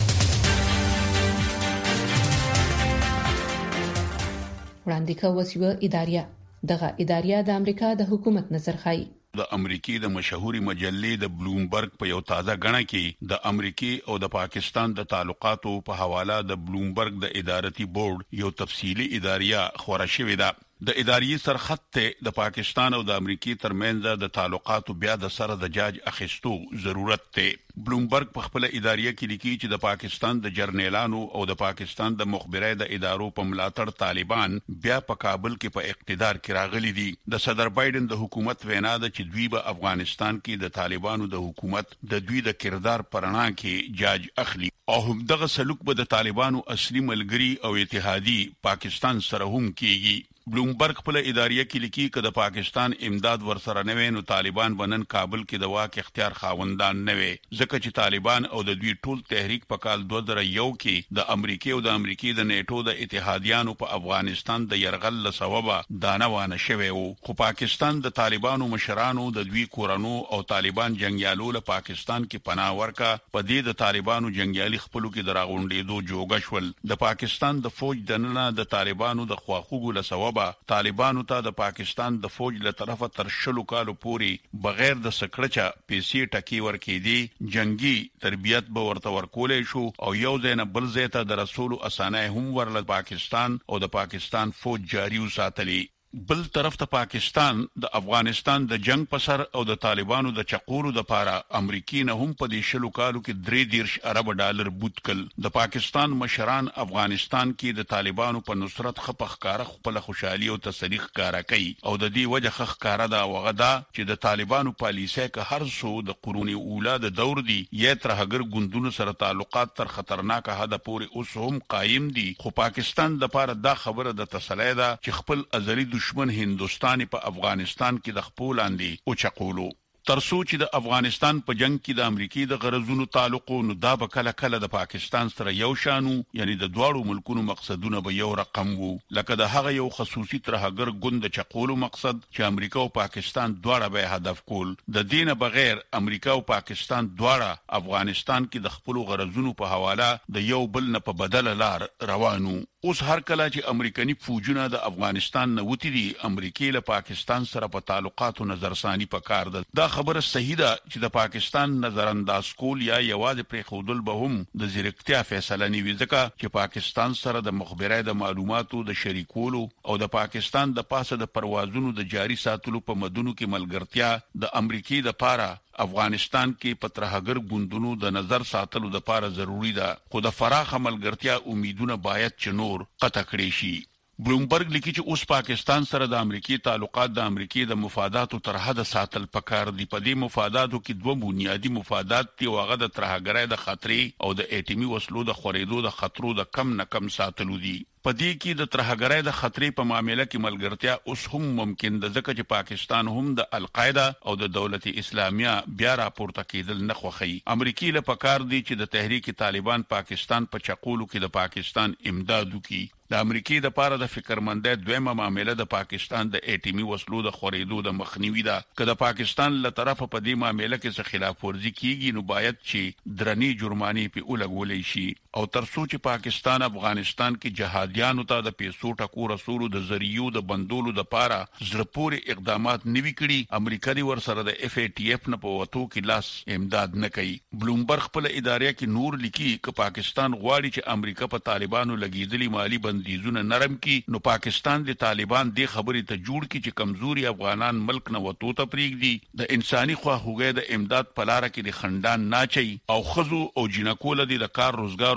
وړاندې کوي اداریه دغه اداریه د امریکا د حکومت نظر خای. د امریکای د مشهوري مجلې د بلومبرګ په یو تازه غړنه کې د امریکای او د پاکستان د تعلقاتو په حواله د بلومبرګ د ادارتي بورډ یو تفصیلی اداریه خبره شوې ده. د اداري سرخط ته د پاکستان او د امریکای ترمنځ د تعلقاتو بیا د سره د جاج اخیستو ضرورت ته. بلومبرګ په خپل اداریه کې لیکي چې د پاکستان د جرنیلانو او د پاکستان د مخبرای د ادارو په ملاتړ طالبان بیا په کابل کې په اقتدار کې راغلي دي. د صدر بایدن د حکومت وینا ده چې دوی به افغانستان کې د طالبانو د حکومت د دوی د کردار پرانا کې جاج اخلي او هم دغه سلوک به د طالبانو اصلي ملګری او اتحادی پاکستان سره هم کیږي. بلومبرګ خپل اداریه کې لیکي چې د پاکستان امداد ورسره نه ویني طالبان بنن کابل کې د واک اختیار خاوندان نه وي ځکه چې طالبان او د دوی ټول تحریک په کال 2001 کې د امریکای او د امریکای د نیټو د اتحادیانو په افغانستان د يرغل له سببه دانوانه شوی وو. خو پاکستان د طالبانو مشرانو د دوی کورانو او طالبان جنگیالو له پاکستان کې پناه ورکا په دې د طالبانو جنگیالي خپلو کې دراغونډېدو جوګه شول. د پاکستان د فوج دننه د طالبانو د خواخوږو له سببه طالبانو ته د پاکستان د فوج له طرفه تر شلو کالو پورې بغیر د سکړچا پیسې ټکی ورکېدي جنگي تربیت به ورته ورکولې شو او یو ځای نه بل ځای ته د رسول اسانه هم ورل پاکستان او د پاکستان فوج جاری وساتلی. بل طرف ته پاکستان د افغانستان د جنگ په سر او د طالبانو د چقولو د پاره امریکای نه هم په دې شلو کالو کې 3 ارب ډالر بوت کړ. د پاکستان مشران افغانستان کې د طالبانو په نصرت خپخکاره خپل خوشحالي او تسلیخ کارا کوي او د دې وجه خخکاره دا وغدا چې د طالبانو پالیسي که هر څو د قرون اوله د دور دی یې تر هغه ګوندونو سره تعلقات تر خطرناک حد پورې اوس هم قائم دي. خو پاکستان د پاره دا خبره د تسلی ده چې خپل ازلی دشمن هندوستان په افغانستان کې د خپل لاندې او چقولو ترڅو چې د افغانستان په جنگ کې د امریکای د غرضونو تعلق نو دا به کله کله د پاکستان سره یو شانو یعنی د دواړو ملکونو مقصدونه به یو رقم وو لکه د هغه یو خصوصي ترهګر ګوند چقولو مقصد چې امریکا او پاکستان دواړه به هدف کول. د دینه بغیر امریکا او پاکستان دواړه افغانستان کې د خپل غرضونو په حواله د یو بل نه په بدل لار روانو. اوس هر کله چې امریکایي فوجونه د افغانستان نه وتی دي امریکای له پاکستان سره په تعلقاتو نظرثانی پکار ده. دا خبره صحیح ده چې د پاکستان نظر انداز کول یا یوازې پرې خودل به هم د زیرکتیا فیصله نیوي ځکه چې پاکستان سره د مخبرای د معلوماتو د شریکولو او د پاکستان د پاسه د پروازونو د جاری ساتلو په مدونو کې ملګرتیا د امریکای د پاره افغانستان کې پترهګر ګوندونو د نظر ساتلو د پاره ضروری ده. خو د فراخ عملګرتیا امیدونه باید چې نور قطع کړي شي. بلومبرګ لیکي چې اوس پاکستان سره د امریکای تعلقات د امریکای د مفاداتو تر حد ساتل پکار دي. په دې مفاداتو کې دوه بنیادی مفادات دي او هغه د ترهګرۍ د خطرې او د ایټمی وسلو د خورېدو د خطرو د کم نه کم ساتلو دي. په دې کې د ترهګرۍ د خطرې په معاملې کې ملګرتیا اوس هم ممکن ده ځکه چې پاکستان هم د القاعده او د دولت اسلامیه بیا راپورته کېدل نه خوښي. امریکای له پکار دي چې د تحریک طالبان پاکستان په چقولو کې د پاکستان امداد وکړي. د امریکای د پاره د فکرمندۍ دویمه معاملې د پاکستان د ایټمی وسلو د خورېدو د مخنیوي ده. که د پاکستان له طرفه په دې معاملې کې څه خلاف ورزي کیږي نو باید چې درنی جرمانې په ولګولې شي او ترڅو چې پاکستان افغانستان کې جهادیانو ته د پیسو ټکو رسولو د ذریعو د بندولو د پاره زړپوري اقدامات نوي کړي امریکایي ورسره د اف ای ټی اف نه په وټو کې لاس امداد نه کوي. بلومبرګ خپل ادارې کې نور لیکي چې پاکستان غواړي چې امریکا په طالبانو لګیدلي مالی بندیزونه نرم کړي نو پاکستان د طالبان د خبرې ته جوړ کړي چې کمزوري افغانان ملک نه وټو ته پریږدي د انساني خواخوږي د امداد په لار کې د خندان ناچي او خزو او جنکول د کار روزګار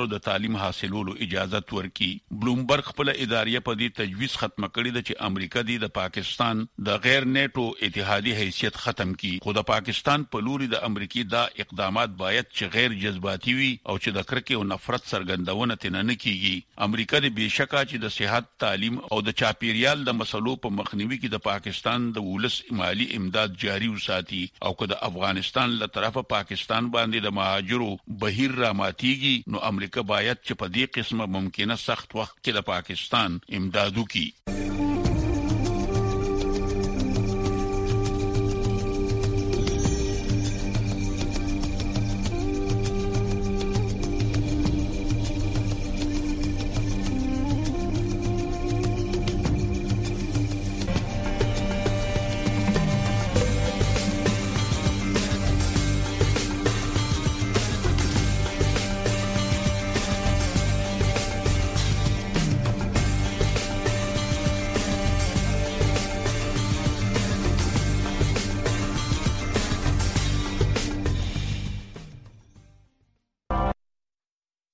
طالبانو د تعلیم حاصلولو اجازه ورکړي. بلومبرګ خپل ادارې په دې تجویز ختم کړی د چې امریکا د پاکستان د غیر نیټو اتحادی حیثیت ختم کړي. خو د پاکستان په لوري د امریکای دا اقدامات باید چې غیر جذباتي وي او چې د کرکې او نفرت څرګندونه تنه نه کیږي. امریکا د بشکا چې د صحت، تعلیم او د چاپیریال د مسلو په مخنیوي کې د پاکستان د ولس مالی امداد جاری وساتي او که د افغانستان له طرفه پاکستان باندې د مهاجرو بهیر راماتيږي نو امریکا باید چې په دې قسمه ممکنه سخت وخت کې د پاکستان امداد وکړي.